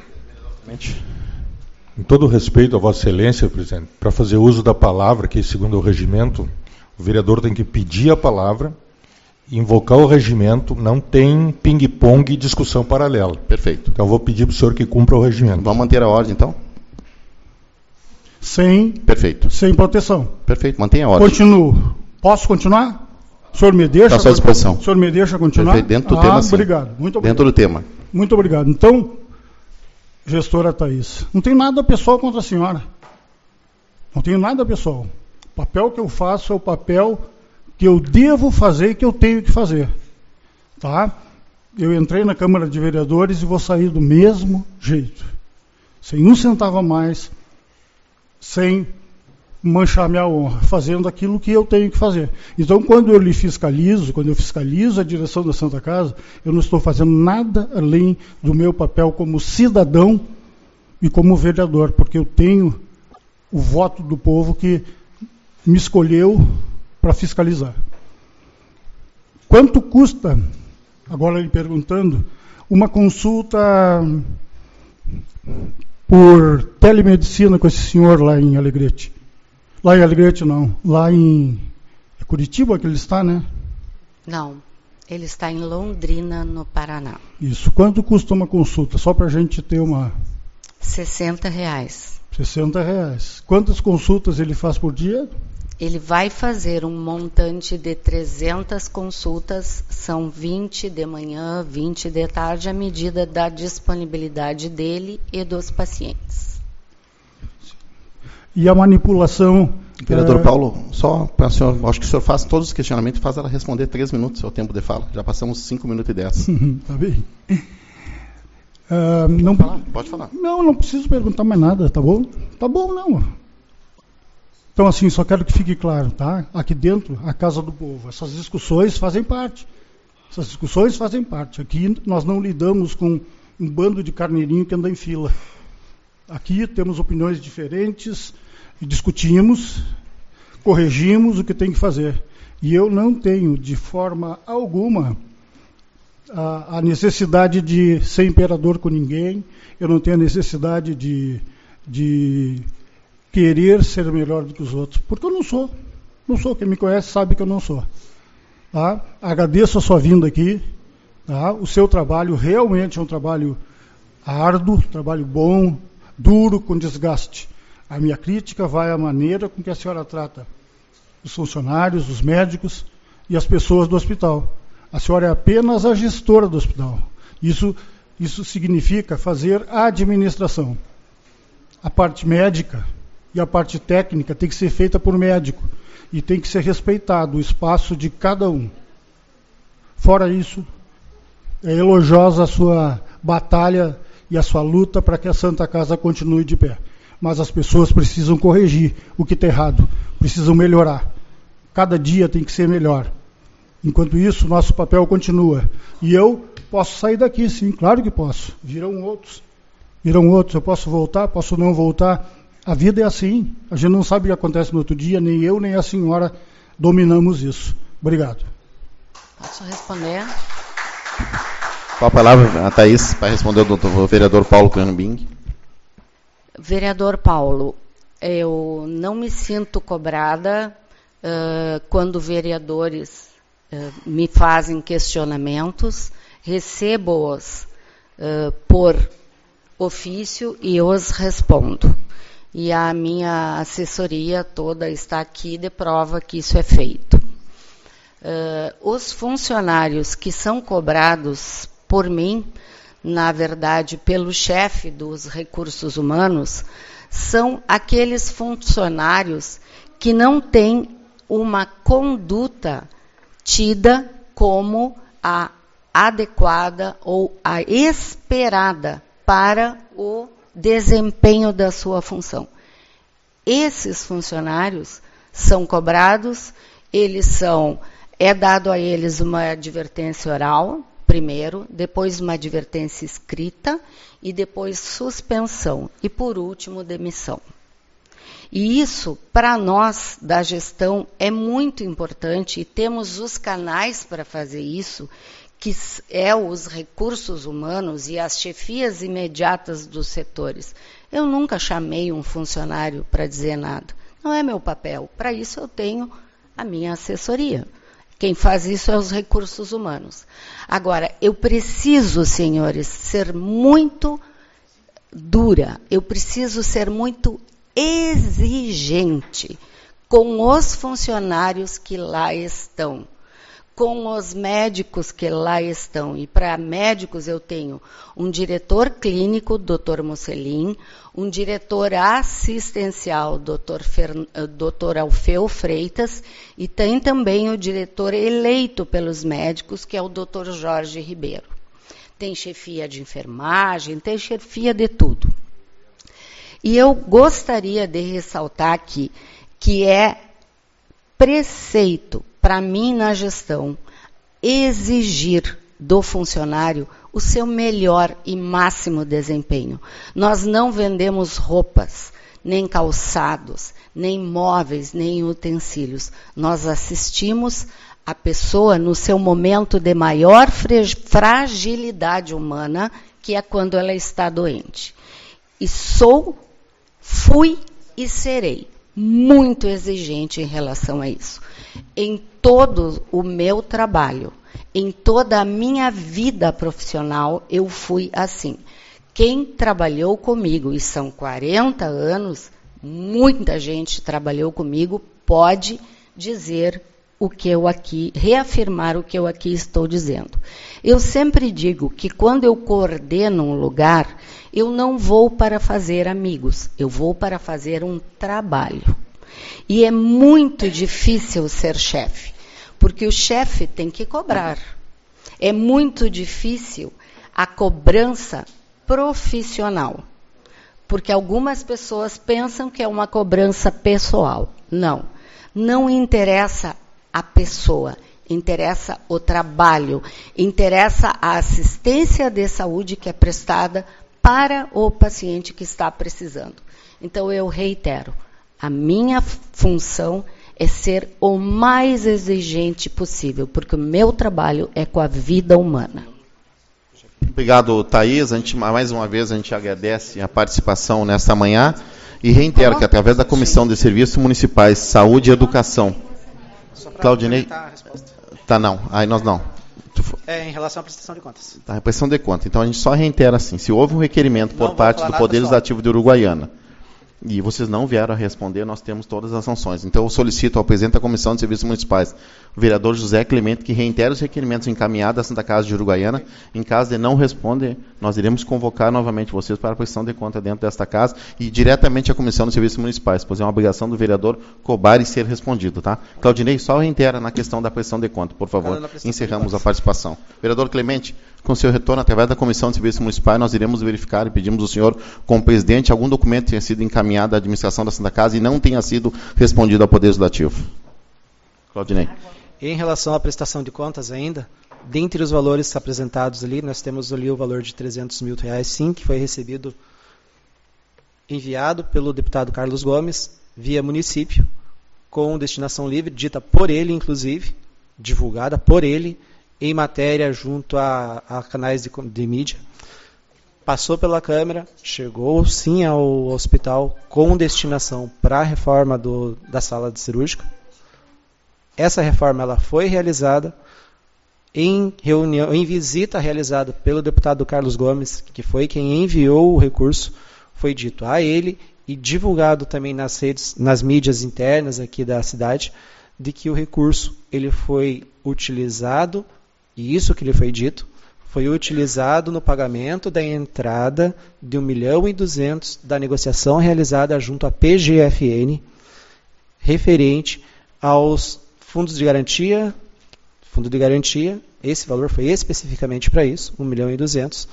Em todo respeito a Vossa Excelência, presidente, para fazer uso da palavra, que segundo o regimento, o vereador tem que pedir a palavra, invocar o regimento, não tem ping-pong e discussão paralela. Perfeito. Então eu vou pedir para o senhor que cumpra o regimento. Vamos manter a ordem, então? Sem, Perfeito. sem proteção. Perfeito, mantenha a ordem. Continuo. Posso continuar? O senhor me deixa? Está à sua disposição. O senhor me deixa continuar? Perfeito, dentro do ah, tema, sim. Obrigado. Muito obrigado. Dentro do tema. Muito obrigado. Então, gestora Thaís, não tem nada pessoal contra a senhora. Não tenho nada pessoal. O papel que eu faço é o papel que eu devo fazer e que eu tenho que fazer. Tá? Eu entrei na Câmara de Vereadores e vou sair do mesmo jeito. Sem um centavo a mais, sem manchar minha honra, fazendo aquilo que eu tenho que fazer. Então, quando eu lhe fiscalizo, quando eu fiscalizo a direção da Santa Casa, eu não estou fazendo nada além do meu papel como cidadão e como vereador, porque eu tenho o voto do povo que me escolheu para fiscalizar. Quanto custa, agora lhe perguntando, uma consulta por telemedicina com esse senhor lá em Alegrete? Lá em Alegrete não, lá em é Curitiba que ele está, né? Não, ele está em Londrina, no Paraná. Isso. Quanto custa uma consulta? Só para a gente ter uma... sessenta reais. sessenta reais. Quantas consultas ele faz por dia? Ele vai fazer um montante de trezentas consultas, são vinte de manhã, vinte de tarde, à medida da disponibilidade dele e dos pacientes. E a manipulação... Vereador é... Paulo, só para o senhor, acho que o senhor faz todos os questionamentos e faz ela responder três minutos, seu tempo de fala. Já passamos cinco minutos e dez. Tá bem. Uh, não, Pode falar, pode falar. Não, não preciso perguntar mais nada, tá bom? Tá bom, não. Então, assim, só quero que fique claro, tá? Aqui dentro, a Casa do Povo, essas discussões fazem parte. Essas discussões fazem parte. Aqui nós não lidamos com um bando de carneirinho que anda em fila. Aqui temos opiniões diferentes, discutimos, corrigimos o que tem que fazer. E eu não tenho, de forma alguma, a, a necessidade de ser imperador com ninguém, eu não tenho a necessidade de, de querer ser melhor do que os outros, porque eu não sou. Não sou. Quem me conhece sabe que eu não sou. Tá? Agradeço a sua vinda aqui. Tá? O seu trabalho realmente é um trabalho árduo, trabalho bom, duro, com desgaste. A minha crítica vai à maneira com que a senhora trata os funcionários, os médicos e as pessoas do hospital. A senhora é apenas a gestora do hospital. Isso, isso significa fazer a administração. A parte médica e a parte técnica tem que ser feita por médico e tem que ser respeitado o espaço de cada um. Fora isso, é elogiosa a sua batalha e a sua luta para que a Santa Casa continue de pé. Mas as pessoas precisam corrigir o que está errado, precisam melhorar. Cada dia tem que ser melhor. Enquanto isso, nosso papel continua. E eu posso sair daqui, sim, claro que posso. Virão outros. Virão outros. Eu posso voltar, posso não voltar. A vida é assim. A gente não sabe o que acontece no outro dia, nem eu, nem a senhora dominamos isso. Obrigado. Posso responder? Qual a palavra, a Thaís, para responder o doutor, vereador Paulo Cranbing? Vereador Paulo, eu não me sinto cobrada uh, quando vereadores uh, me fazem questionamentos, recebo-os uh, por ofício e os respondo. E a minha assessoria toda está aqui de prova que isso é feito. Uh, os funcionários que são cobrados por mim, na verdade, pelo chefe dos recursos humanos, são aqueles funcionários que não têm uma conduta tida como a adequada ou a esperada para o desempenho da sua função. Esses funcionários são cobrados, eles são, é dado a eles uma advertência oral, primeiro, depois uma advertência escrita e depois suspensão e, por último, demissão. E isso, para nós da gestão, é muito importante e temos os canais para fazer isso, que é os recursos humanos e as chefias imediatas dos setores. Eu nunca chamei um funcionário para dizer nada. Não é meu papel. Para isso eu tenho a minha assessoria. Quem faz isso é os recursos humanos. Agora, eu preciso, senhores, ser muito dura. Eu preciso ser muito exigente com os funcionários que lá estão, com os médicos que lá estão. E para médicos eu tenho um diretor clínico, doutor Mocelin, um diretor assistencial, doutor Fer... doutor Alfeu Freitas, e tem também o diretor eleito pelos médicos, que é o doutor Jorge Ribeiro. Tem chefia de enfermagem, tem chefia de tudo. E eu gostaria de ressaltar aqui que é preceito para mim na gestão exigir do funcionário o seu melhor e máximo desempenho. Nós não vendemos roupas, nem calçados, nem móveis, nem utensílios. Nós assistimos a pessoa no seu momento de maior fragilidade humana, que é quando ela está doente. E sou, fui e serei muito exigente em relação a isso. Em todo o meu trabalho, em toda a minha vida profissional, eu fui assim. Quem trabalhou comigo, e são quarenta anos, muita gente trabalhou comigo, pode dizer o que eu aqui, reafirmar o que eu aqui estou dizendo. Eu sempre digo que quando eu coordeno um lugar, eu não vou para fazer amigos, eu vou para fazer um trabalho. E é muito difícil ser chefe, porque o chefe tem que cobrar. É muito difícil a cobrança profissional, porque algumas pessoas pensam que é uma cobrança pessoal. Não, não interessa a pessoa, interessa o trabalho, interessa a assistência de saúde que é prestada para o paciente que está precisando. Então, eu reitero, a minha função é ser o mais exigente possível, porque o meu trabalho é com a vida humana. Obrigado, Thaís. A gente, mais uma vez, a gente agradece a participação nesta manhã e reitero que, através da Comissão de Serviços Municipais, Saúde e Educação... Claudinei... Tá, não. Aí nós não. É em relação à prestação de contas. Tá, a prestação de contas. Então, a gente só reitera assim, se houve um requerimento por parte do Poder Legislativo de Uruguaiana, e vocês não vieram a responder, nós temos todas as sanções. Então, eu solicito ao presidente da Comissão de Serviços Municipais, o vereador José Clemente, que reitere os requerimentos encaminhados à Santa Casa de Uruguaiana. Em caso de não responder, nós iremos convocar novamente vocês para a prestação de conta dentro desta casa e diretamente à Comissão de Serviços Municipais, pois é uma obrigação do vereador cobrar e ser respondido, tá? Claudinei, só reitera na questão da prestação de conta, por favor. Encerramos a participação. Vereador Clemente, com seu retorno, através da Comissão de Serviços Municipais, nós iremos verificar e pedimos ao senhor, como presidente, algum documento que tenha sido encaminhado à administração da Santa Casa e não tenha sido respondido ao Poder Legislativo. Claudinei. Em relação à prestação de contas ainda, dentre os valores apresentados ali, nós temos ali o valor de trezentos mil reais, sim, que foi recebido, enviado pelo deputado Carlos Gomes, via município, com destinação livre, dita por ele, inclusive, divulgada por ele, em matéria junto a, a canais de, de mídia. Passou pela Câmara, chegou sim ao hospital com destinação para a reforma do, da sala de cirúrgica. Essa reforma ela foi realizada em reunião, em visita realizada pelo deputado Carlos Gomes, que foi quem enviou o recurso. Foi dito a ele e divulgado também nas redes, nas mídias internas aqui da cidade, de que o recurso ele foi utilizado, e isso que lhe foi dito, foi utilizado no pagamento da entrada de um milhão e duzentos da negociação realizada junto à P G F N, referente aos fundos de garantia, fundo de garantia, esse valor foi especificamente para isso, um milhão e duzentos,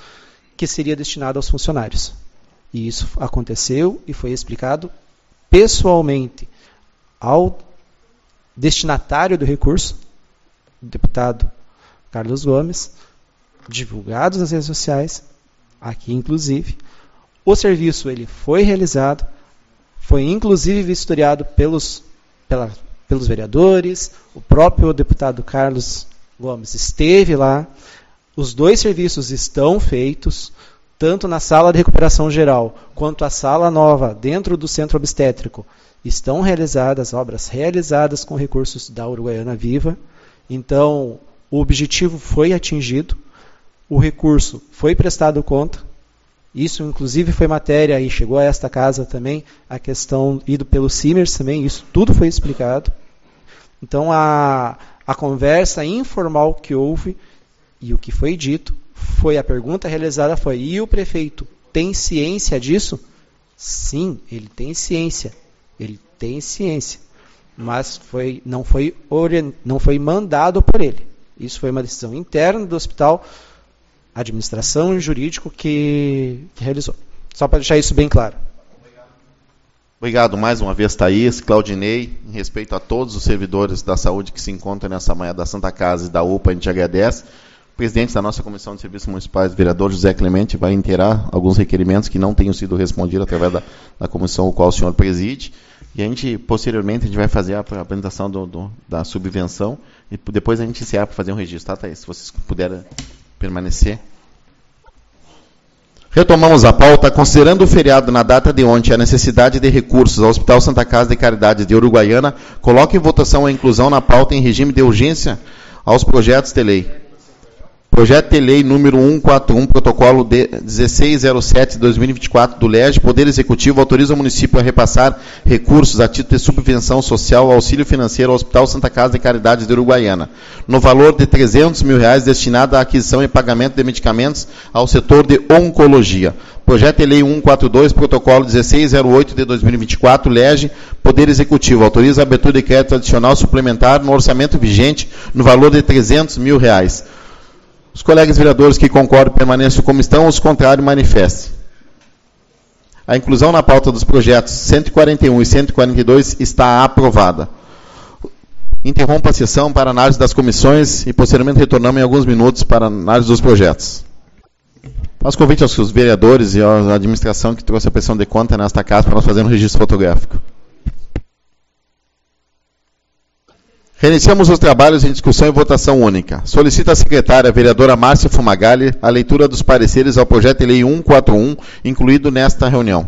que seria destinado aos funcionários. E isso aconteceu e foi explicado pessoalmente ao destinatário do recurso, o deputado Carlos Gomes, divulgados nas redes sociais, aqui inclusive. O serviço ele foi realizado, foi inclusive vistoriado pelos, pela, pelos vereadores, o próprio deputado Carlos Gomes esteve lá, os dois serviços estão feitos, tanto na sala de recuperação geral, quanto a sala nova dentro do centro obstétrico, estão realizadas, obras realizadas com recursos da Uruguaiana Viva. Então, o objetivo foi atingido, o recurso foi prestado conta, isso inclusive foi matéria e chegou a esta casa também, a questão ido pelo Simers também, isso tudo foi explicado. Então, a, a conversa informal que houve e o que foi dito, foi a pergunta realizada foi, e o prefeito tem ciência disso? Sim, ele tem ciência. Ele tem ciência. Mas foi, não, foi, não foi mandado por ele. Isso foi uma decisão interna do hospital, administração e jurídico que, que realizou. Só para deixar isso bem claro. Obrigado mais uma vez, Thaís, Claudinei. Em respeito a todos os servidores da saúde que se encontram nessa manhã da Santa Casa e da U P A, a gente agradece. O presidente da nossa Comissão de Serviços Municipais, o vereador José Clemente, vai inteirar alguns requerimentos que não tenham sido respondidos através da, da comissão a qual o senhor preside. E a gente, posteriormente, a gente vai fazer a apresentação do, do, da subvenção e depois a gente encerra para fazer um registro, tá, Thaís? Se vocês puderem permanecer. Retomamos a pauta. Considerando o feriado na data de ontem a necessidade de recursos ao Hospital Santa Casa de Caridade de Uruguaiana, coloque em votação a inclusão na pauta em regime de urgência aos projetos de lei. Projeto de lei número cento e quarenta e um, protocolo de dezesseis zero sete de dois mil e vinte e quatro do L E G, Poder Executivo autoriza o município a repassar recursos a título de subvenção social ao auxílio financeiro ao Hospital Santa Casa de Caridade de Uruguaiana, no valor de trezentos mil reais destinado à aquisição e pagamento de medicamentos ao setor de oncologia. Projeto de lei cento e quarenta e dois, protocolo dezesseis zero oito de dois mil e vinte e quatro, L E G, Poder Executivo autoriza a abertura de crédito adicional suplementar no orçamento vigente no valor de trezentos mil reais. Os colegas vereadores que concordam permaneçam como estão, os contrários manifestem. A inclusão na pauta dos projetos cento e quarenta e um e cento e quarenta e dois está aprovada. Interrompa a sessão para análise das comissões e posteriormente retornamos em alguns minutos para análise dos projetos. Faço convite aos vereadores e à administração que trouxe a prestação de conta nesta casa para nós fazermos um registro fotográfico. Reiniciamos os trabalhos em discussão e votação única. Solicita a secretária, a vereadora Márcia Fumagalli, a leitura dos pareceres ao projeto de lei cento e quarenta e um, incluído nesta reunião.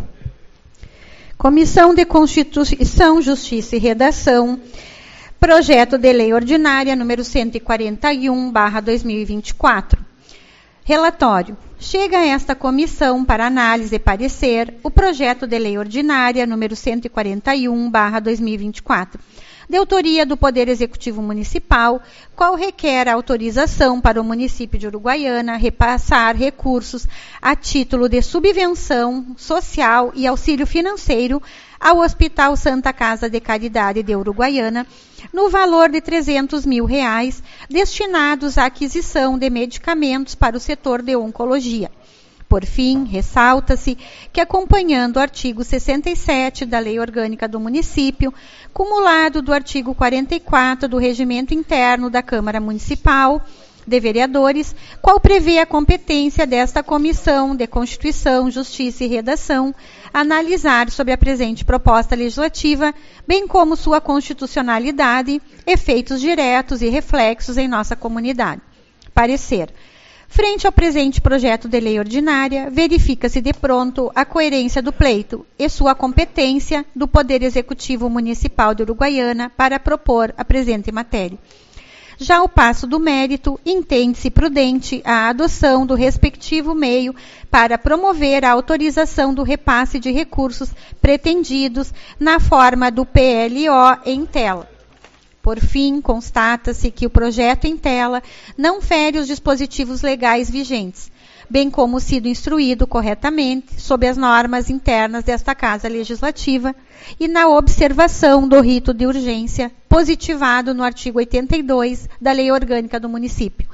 Comissão de Constituição, Justiça e Redação. Projeto de lei ordinária número cento e quarenta e um, barra dois mil e vinte e quatro. Relatório. Chega a esta comissão para análise e parecer o projeto de lei ordinária número cento e quarenta e um, barra dois mil e vinte e quatro. De autoria do Poder Executivo Municipal, qual requer a autorização para o município de Uruguaiana repassar recursos a título de subvenção social e auxílio financeiro ao Hospital Santa Casa de Caridade de Uruguaiana, no valor de trezentos mil reais, destinados à aquisição de medicamentos para o setor de oncologia. Por fim, ressalta-se que, acompanhando o artigo sessenta e sete da Lei Orgânica do Município, cumulado do artigo quarenta e quatro do Regimento Interno da Câmara Municipal de Vereadores, qual prevê a competência desta Comissão de Constituição, Justiça e Redação, analisar sobre a presente proposta legislativa, bem como sua constitucionalidade, efeitos diretos e reflexos em nossa comunidade. Parecer. Frente ao presente projeto de lei ordinária, verifica-se de pronto a coerência do pleito e sua competência do Poder Executivo Municipal de Uruguaiana para propor a presente matéria. Já ao passo do mérito, entende-se prudente a adoção do respectivo meio para promover a autorização do repasse de recursos pretendidos na forma do P L O em tela. Por fim, constata-se que o projeto em tela não fere os dispositivos legais vigentes, bem como sido instruído corretamente sob as normas internas desta Casa Legislativa e na observação do rito de urgência positivado no artigo oitenta e dois da Lei Orgânica do Município.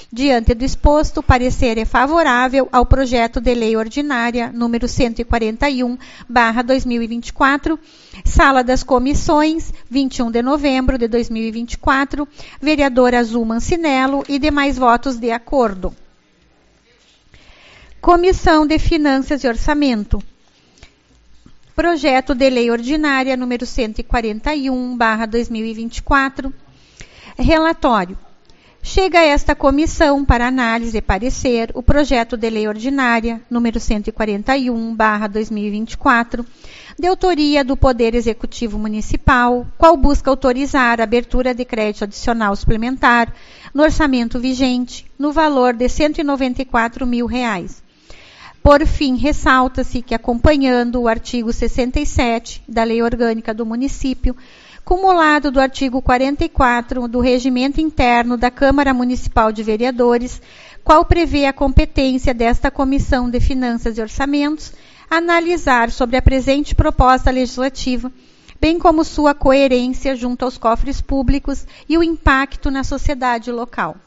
Diante do exposto, o parecer é favorável ao projeto de lei ordinária número cento e quarenta e um, barra dois mil e vinte e quatro, Sala das Comissões, vinte e um de novembro de dois mil e vinte e quatro, vereadora Azul Mancinello e demais votos de acordo. Comissão de Finanças e Orçamento. Projeto de lei ordinária número cento e quarenta e um, barra dois mil e vinte e quatro. Relatório. Chega a esta comissão para análise e parecer o projeto de lei ordinária número cento e quarenta e um, barra dois mil e vinte e quatro, de autoria do Poder Executivo Municipal, qual busca autorizar a abertura de crédito adicional suplementar no orçamento vigente, no valor de cento e noventa e quatro mil reais. Por fim, ressalta-se que, acompanhando o artigo sessenta e sete da Lei Orgânica do Município, cumulado do artigo quarenta e quatro do Regimento Interno da Câmara Municipal de Vereadores, qual prevê a competência desta Comissão de Finanças e Orçamentos, analisar sobre a presente proposta legislativa, bem como sua coerência junto aos cofres públicos e o impacto na sociedade local.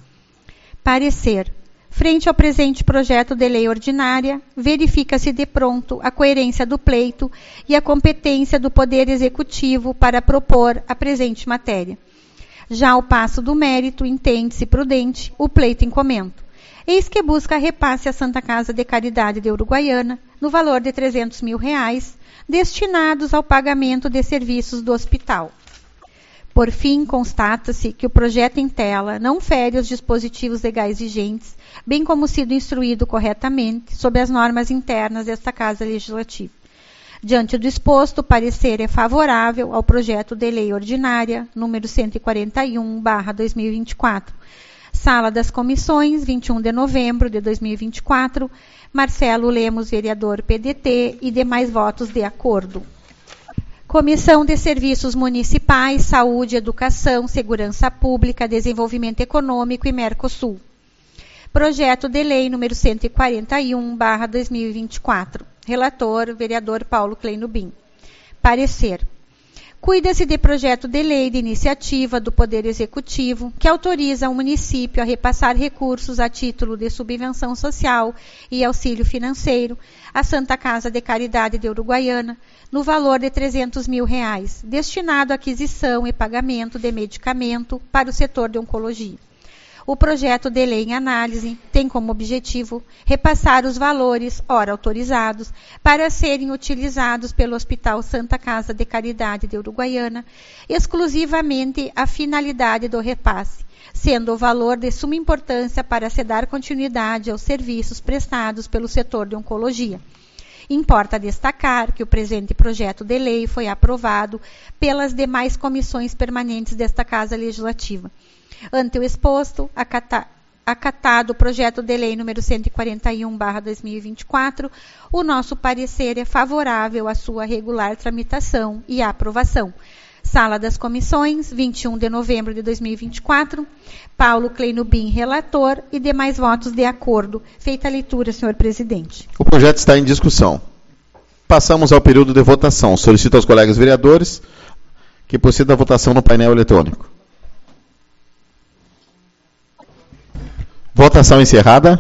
Parecer. Frente ao presente projeto de lei ordinária, verifica-se de pronto a coerência do pleito e a competência do Poder Executivo para propor a presente matéria. Já ao passo do mérito, entende-se prudente o pleito em comento. Eis que busca repasse à Santa Casa de Caridade de Uruguaiana, no valor de trezentos mil reais, destinados ao pagamento de serviços do hospital. Por fim, constata-se que o projeto em tela não fere os dispositivos legais vigentes, bem como sido instruído corretamente sob as normas internas desta Casa Legislativa. Diante do exposto, o parecer é favorável ao projeto de lei ordinária, número cento e quarenta e um, barra dois mil e vinte e quatro. Sala das Comissões, vinte e um de novembro de dois mil e vinte e quatro, Marcelo Lemos, vereador P D T, e demais votos de acordo. Comissão de Serviços Municipais, Saúde, Educação, Segurança Pública, Desenvolvimento Econômico e Mercosul. Projeto de lei número cento e quarenta e um, barra dois mil e vinte e quatro. Relator, vereador Paulo Kleinubin. Parecer. Cuida-se de projeto de lei de iniciativa do Poder Executivo que autoriza o município a repassar recursos a título de subvenção social e auxílio financeiro à Santa Casa de Caridade de Uruguaiana, no valor de trezentos mil reais, destinado à aquisição e pagamento de medicamento para o setor de oncologia. O projeto de lei em análise tem como objetivo repassar os valores, ora autorizados, para serem utilizados pelo Hospital Santa Casa de Caridade de Uruguaiana, exclusivamente a finalidade do repasse, sendo o valor de suma importância para se dar continuidade aos serviços prestados pelo setor de oncologia. Importa destacar que o presente projeto de lei foi aprovado pelas demais comissões permanentes desta Casa Legislativa. Ante o exposto, acata, acatado o projeto de lei número cento e quarenta e um, barra dois mil e vinte e quatro, o nosso parecer é favorável à sua regular tramitação e aprovação. Sala das Comissões, vinte e um de novembro de dois mil e vinte e quatro, Paulo Kleinubin, relator, e demais votos de acordo. Feita a leitura, senhor presidente. O projeto está em discussão. Passamos ao período de votação. Solicito aos colegas vereadores que proceda a votação no painel eletrônico. Votação encerrada.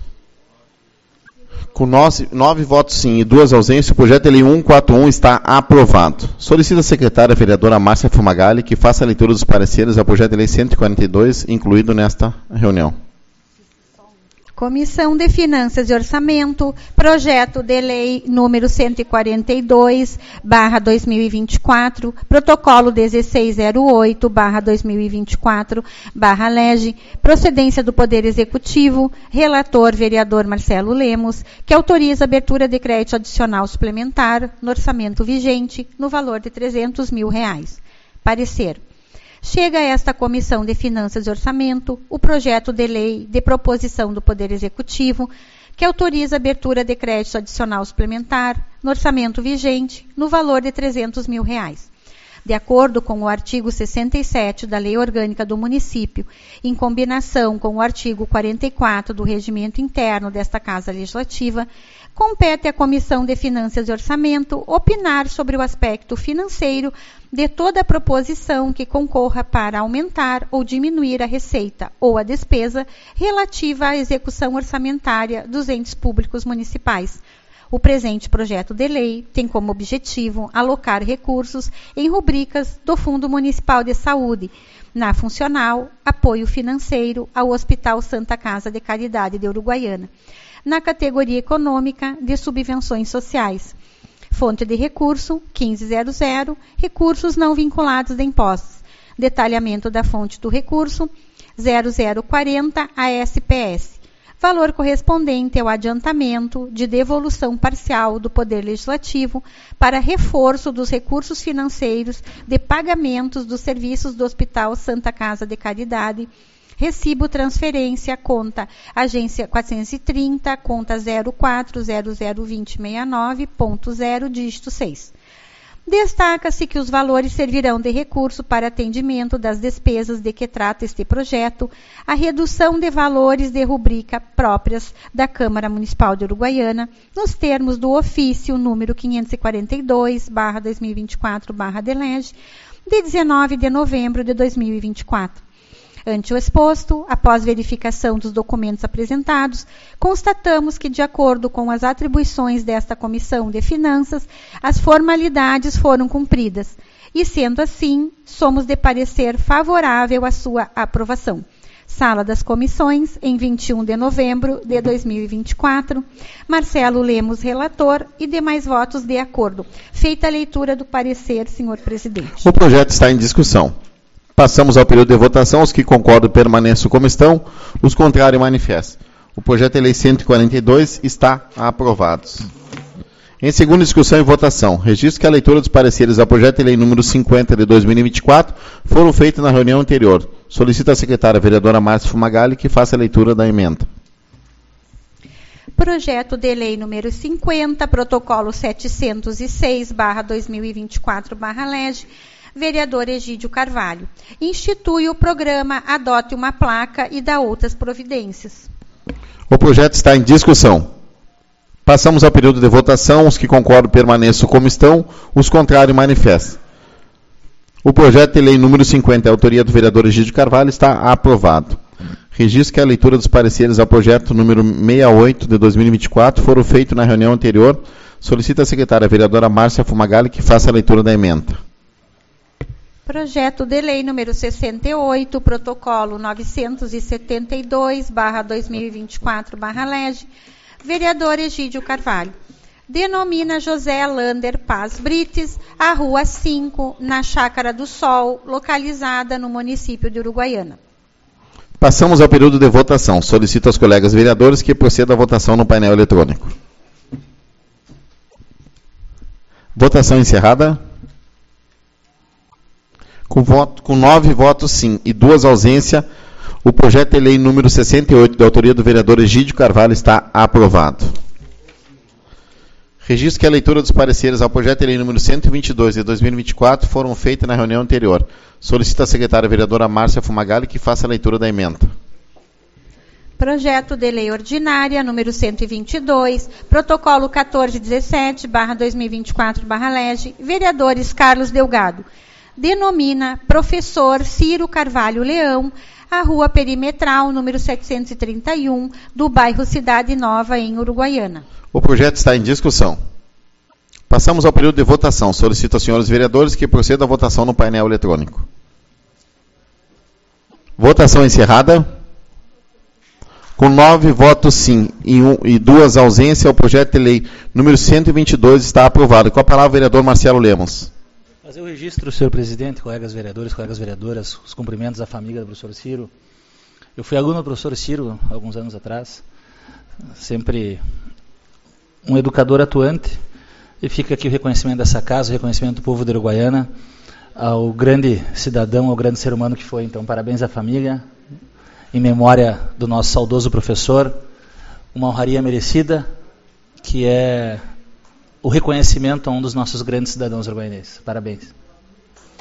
Com nove, nove votos sim e duas ausências, o projeto de lei cento e quarenta e um está aprovado. Solicito a secretária a vereadora Márcia Fumagalli que faça a leitura dos pareceres ao projeto de lei cento e quarenta e dois, incluído nesta reunião. Comissão de Finanças e Orçamento, projeto de lei número cento e quarenta e dois, barra dois mil e vinte e quatro, protocolo dezesseis zero oito, barra dois mil e vinte e quatro, barra Lege, procedência do Poder Executivo, relator vereador Marcelo Lemos, que autoriza a abertura de crédito adicional suplementar no orçamento vigente, no valor de trezentos mil reais. Parecer. Chega a esta Comissão de Finanças e Orçamento o projeto de lei de proposição do Poder Executivo que autoriza a abertura de crédito adicional suplementar no orçamento vigente no valor de trezentos mil reais. de acordo com o artigo sessenta e sete da Lei Orgânica do Município, em combinação com o artigo quarenta e quatro do Regimento Interno desta Casa Legislativa, compete à Comissão de Finanças e Orçamento opinar sobre o aspecto financeiro de toda proposição que concorra para aumentar ou diminuir a receita ou a despesa relativa à execução orçamentária dos entes públicos municipais. O presente projeto de lei tem como objetivo alocar recursos em rubricas do Fundo Municipal de Saúde, na funcional Apoio Financeiro ao Hospital Santa Casa de Caridade de Uruguaiana, na categoria econômica de subvenções sociais. Fonte de recurso, quinze zero zero, recursos não vinculados de impostos. Detalhamento da fonte do recurso, zero zero quarenta A S P S. Valor correspondente ao adiantamento de devolução parcial do Poder Legislativo para reforço dos recursos financeiros de pagamentos dos serviços do Hospital Santa Casa de Caridade, recibo transferência, conta agência quatrocentos e trinta, conta zero quatro zero zero dois zero seis nove ponto zero, dígito seis. Destaca-se que os valores servirão de recurso para atendimento das despesas de que trata este projeto, a redução de valores de rubrica próprias da Câmara Municipal de Uruguaiana, nos termos do ofício número quinhentos e quarenta e dois, barra dois mil e vinte e quatro, barra D L E G, de dezenove de novembro de dois mil e vinte e quatro. Ante o exposto, após verificação dos documentos apresentados, constatamos que, de acordo com as atribuições desta Comissão de Finanças, as formalidades foram cumpridas e, sendo assim, somos de parecer favorável à sua aprovação. Sala das Comissões, em vinte e um de novembro de dois mil e vinte e quatro. Marcelo Lemos, relator, e demais votos de acordo. Feita a leitura do parecer, senhor presidente. O projeto está em discussão. Passamos ao período de votação. Os que concordam permaneçam como estão. Os contrários manifestam. O projeto de lei cento e quarenta e dois está aprovado. Em segunda discussão e votação, registro que a leitura dos pareceres ao projeto de lei número cinquenta de dois mil e vinte e quatro foram feitos na reunião anterior. Solicito à secretária vereadora Márcia Fumagalli que faça a leitura da emenda. Projeto de lei número cinquenta, protocolo setecentos e seis, barra dois mil e vinte e quatro, barra L E G, vereador Egídio Carvalho. Institui o programa Adote uma Placa e dá outras providências. O projeto está em discussão. Passamos ao período de votação. Os que concordam permaneçam como estão. Os contrários manifestam. O projeto de lei número cinquenta, a autoria do vereador Egídio Carvalho, está aprovado. Registro que a leitura dos pareceres ao projeto número sessenta e oito de dois mil e vinte e quatro foram feitos na reunião anterior. Solicito à secretária vereadora Márcia Fumagalli que faça a leitura da emenda. Projeto de lei número sessenta e oito, protocolo novecentos e setenta e dois, barra dois mil e vinte e quatro, barra L E G, vereador Egídio Carvalho. Denomina José Lander Paz Brites a Rua cinco, na Chácara do Sol, localizada no município de Uruguaiana. Passamos ao período de votação. Solicito aos colegas vereadores que procedam à votação no painel eletrônico. Votação encerrada. Com, voto, com nove votos sim e duas ausências, o projeto de lei número sessenta e oito, da autoria do vereador Egídio Carvalho, está aprovado. Registro que a leitura dos pareceres ao projeto de lei número cento e vinte e dois de dois mil e vinte e quatro foram feitas na reunião anterior. Solicito à secretária vereadora Márcia Fumagalli que faça a leitura da emenda. Projeto de lei ordinária número cento e vinte e dois, protocolo quatorze dezessete, barra dois mil e vinte e quatro, barra L E G, vereadores Carlos Delgado. Denomina professor Ciro Carvalho Leão a rua perimetral número setecentos e trinta e um do bairro Cidade Nova, em Uruguaiana. O projeto está em discussão. Passamos ao período de votação. Solicito aos senhores vereadores que procedam à votação no painel eletrônico. Votação encerrada. Com nove votos sim e, um, e duas ausências, o projeto de lei número cento e vinte e dois está aprovado. Com a palavra o vereador Marcelo Lemos. Fazer o registro, senhor presidente, colegas vereadores, colegas vereadoras, os cumprimentos à família do professor Ciro. Eu fui aluno do professor Ciro alguns anos atrás, sempre um educador atuante, e fica aqui o reconhecimento dessa casa, o reconhecimento do povo de Uruguaiana, ao grande cidadão, ao grande ser humano que foi. Então, parabéns à família, em memória do nosso saudoso professor, uma honraria merecida, que é o reconhecimento a um dos nossos grandes cidadãos uruguaianenses. Parabéns.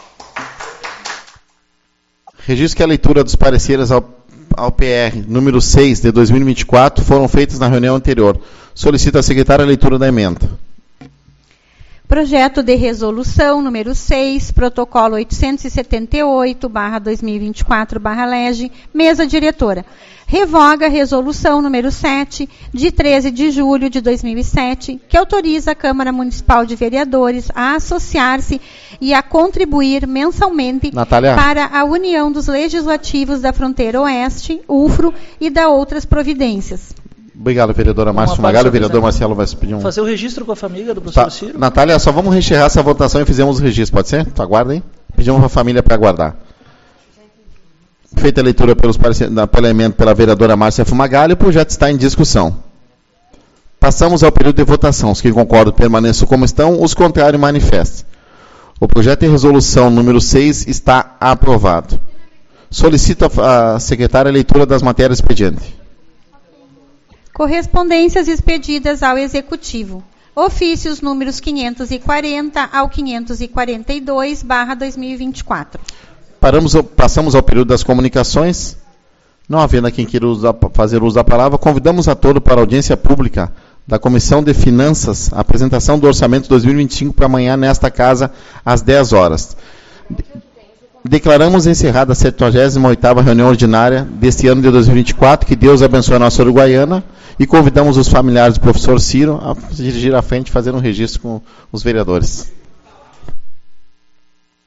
Registro que a leitura dos pareceres ao, ao P R número seis de dois mil e vinte e quatro foram feitas na reunião anterior. Solicito à secretária a leitura da emenda. Projeto de resolução número seis, protocolo oitocentos e setenta e oito, barra dois mil e vinte e quatro, barra L E G, mesa diretora. Revoga a resolução número sete, de treze de julho de dois mil e sete, que autoriza a Câmara Municipal de Vereadores a associar-se e a contribuir mensalmente Natália. para a União dos Legislativos da Fronteira Oeste, U F R O, e da outras providências. Obrigado, vereadora Márcia Fumagalli. O vereador Marcelo vai pedir um... Fazer o registro com a família do professor Tá. Ciro. Natália, só vamos reencerrar essa votação e fizemos o registro, pode ser? Tu aguarda aí. Pedimos para a família para aguardar. Feita a leitura pelos parece... pela emenda pela vereadora Márcia Fumagalli, o projeto está em discussão. Passamos ao período de votação. Os que concordam permaneçam como estão, os contrários manifestem. O projeto de resolução número seis está aprovado. Solicito a secretária a leitura das matérias expedientes. Correspondências expedidas ao Executivo. Ofícios números quinhentos e quarenta ao quinhentos e quarenta e dois, barra dois mil e vinte e quatro. Paramos, passamos ao período das comunicações. Não havendo quem queira usar, fazer uso da palavra, convidamos a todos para a audiência pública da Comissão de Finanças, a apresentação do Orçamento dois mil e vinte e cinco para amanhã nesta casa, às dez horas. Declaramos encerrada a setenta e oitava reunião ordinária deste ano de dois mil e vinte e quatro. Que Deus abençoe a nossa Uruguaiana. E convidamos os familiares do professor Ciro a se dirigir à frente e fazer um registro com os vereadores.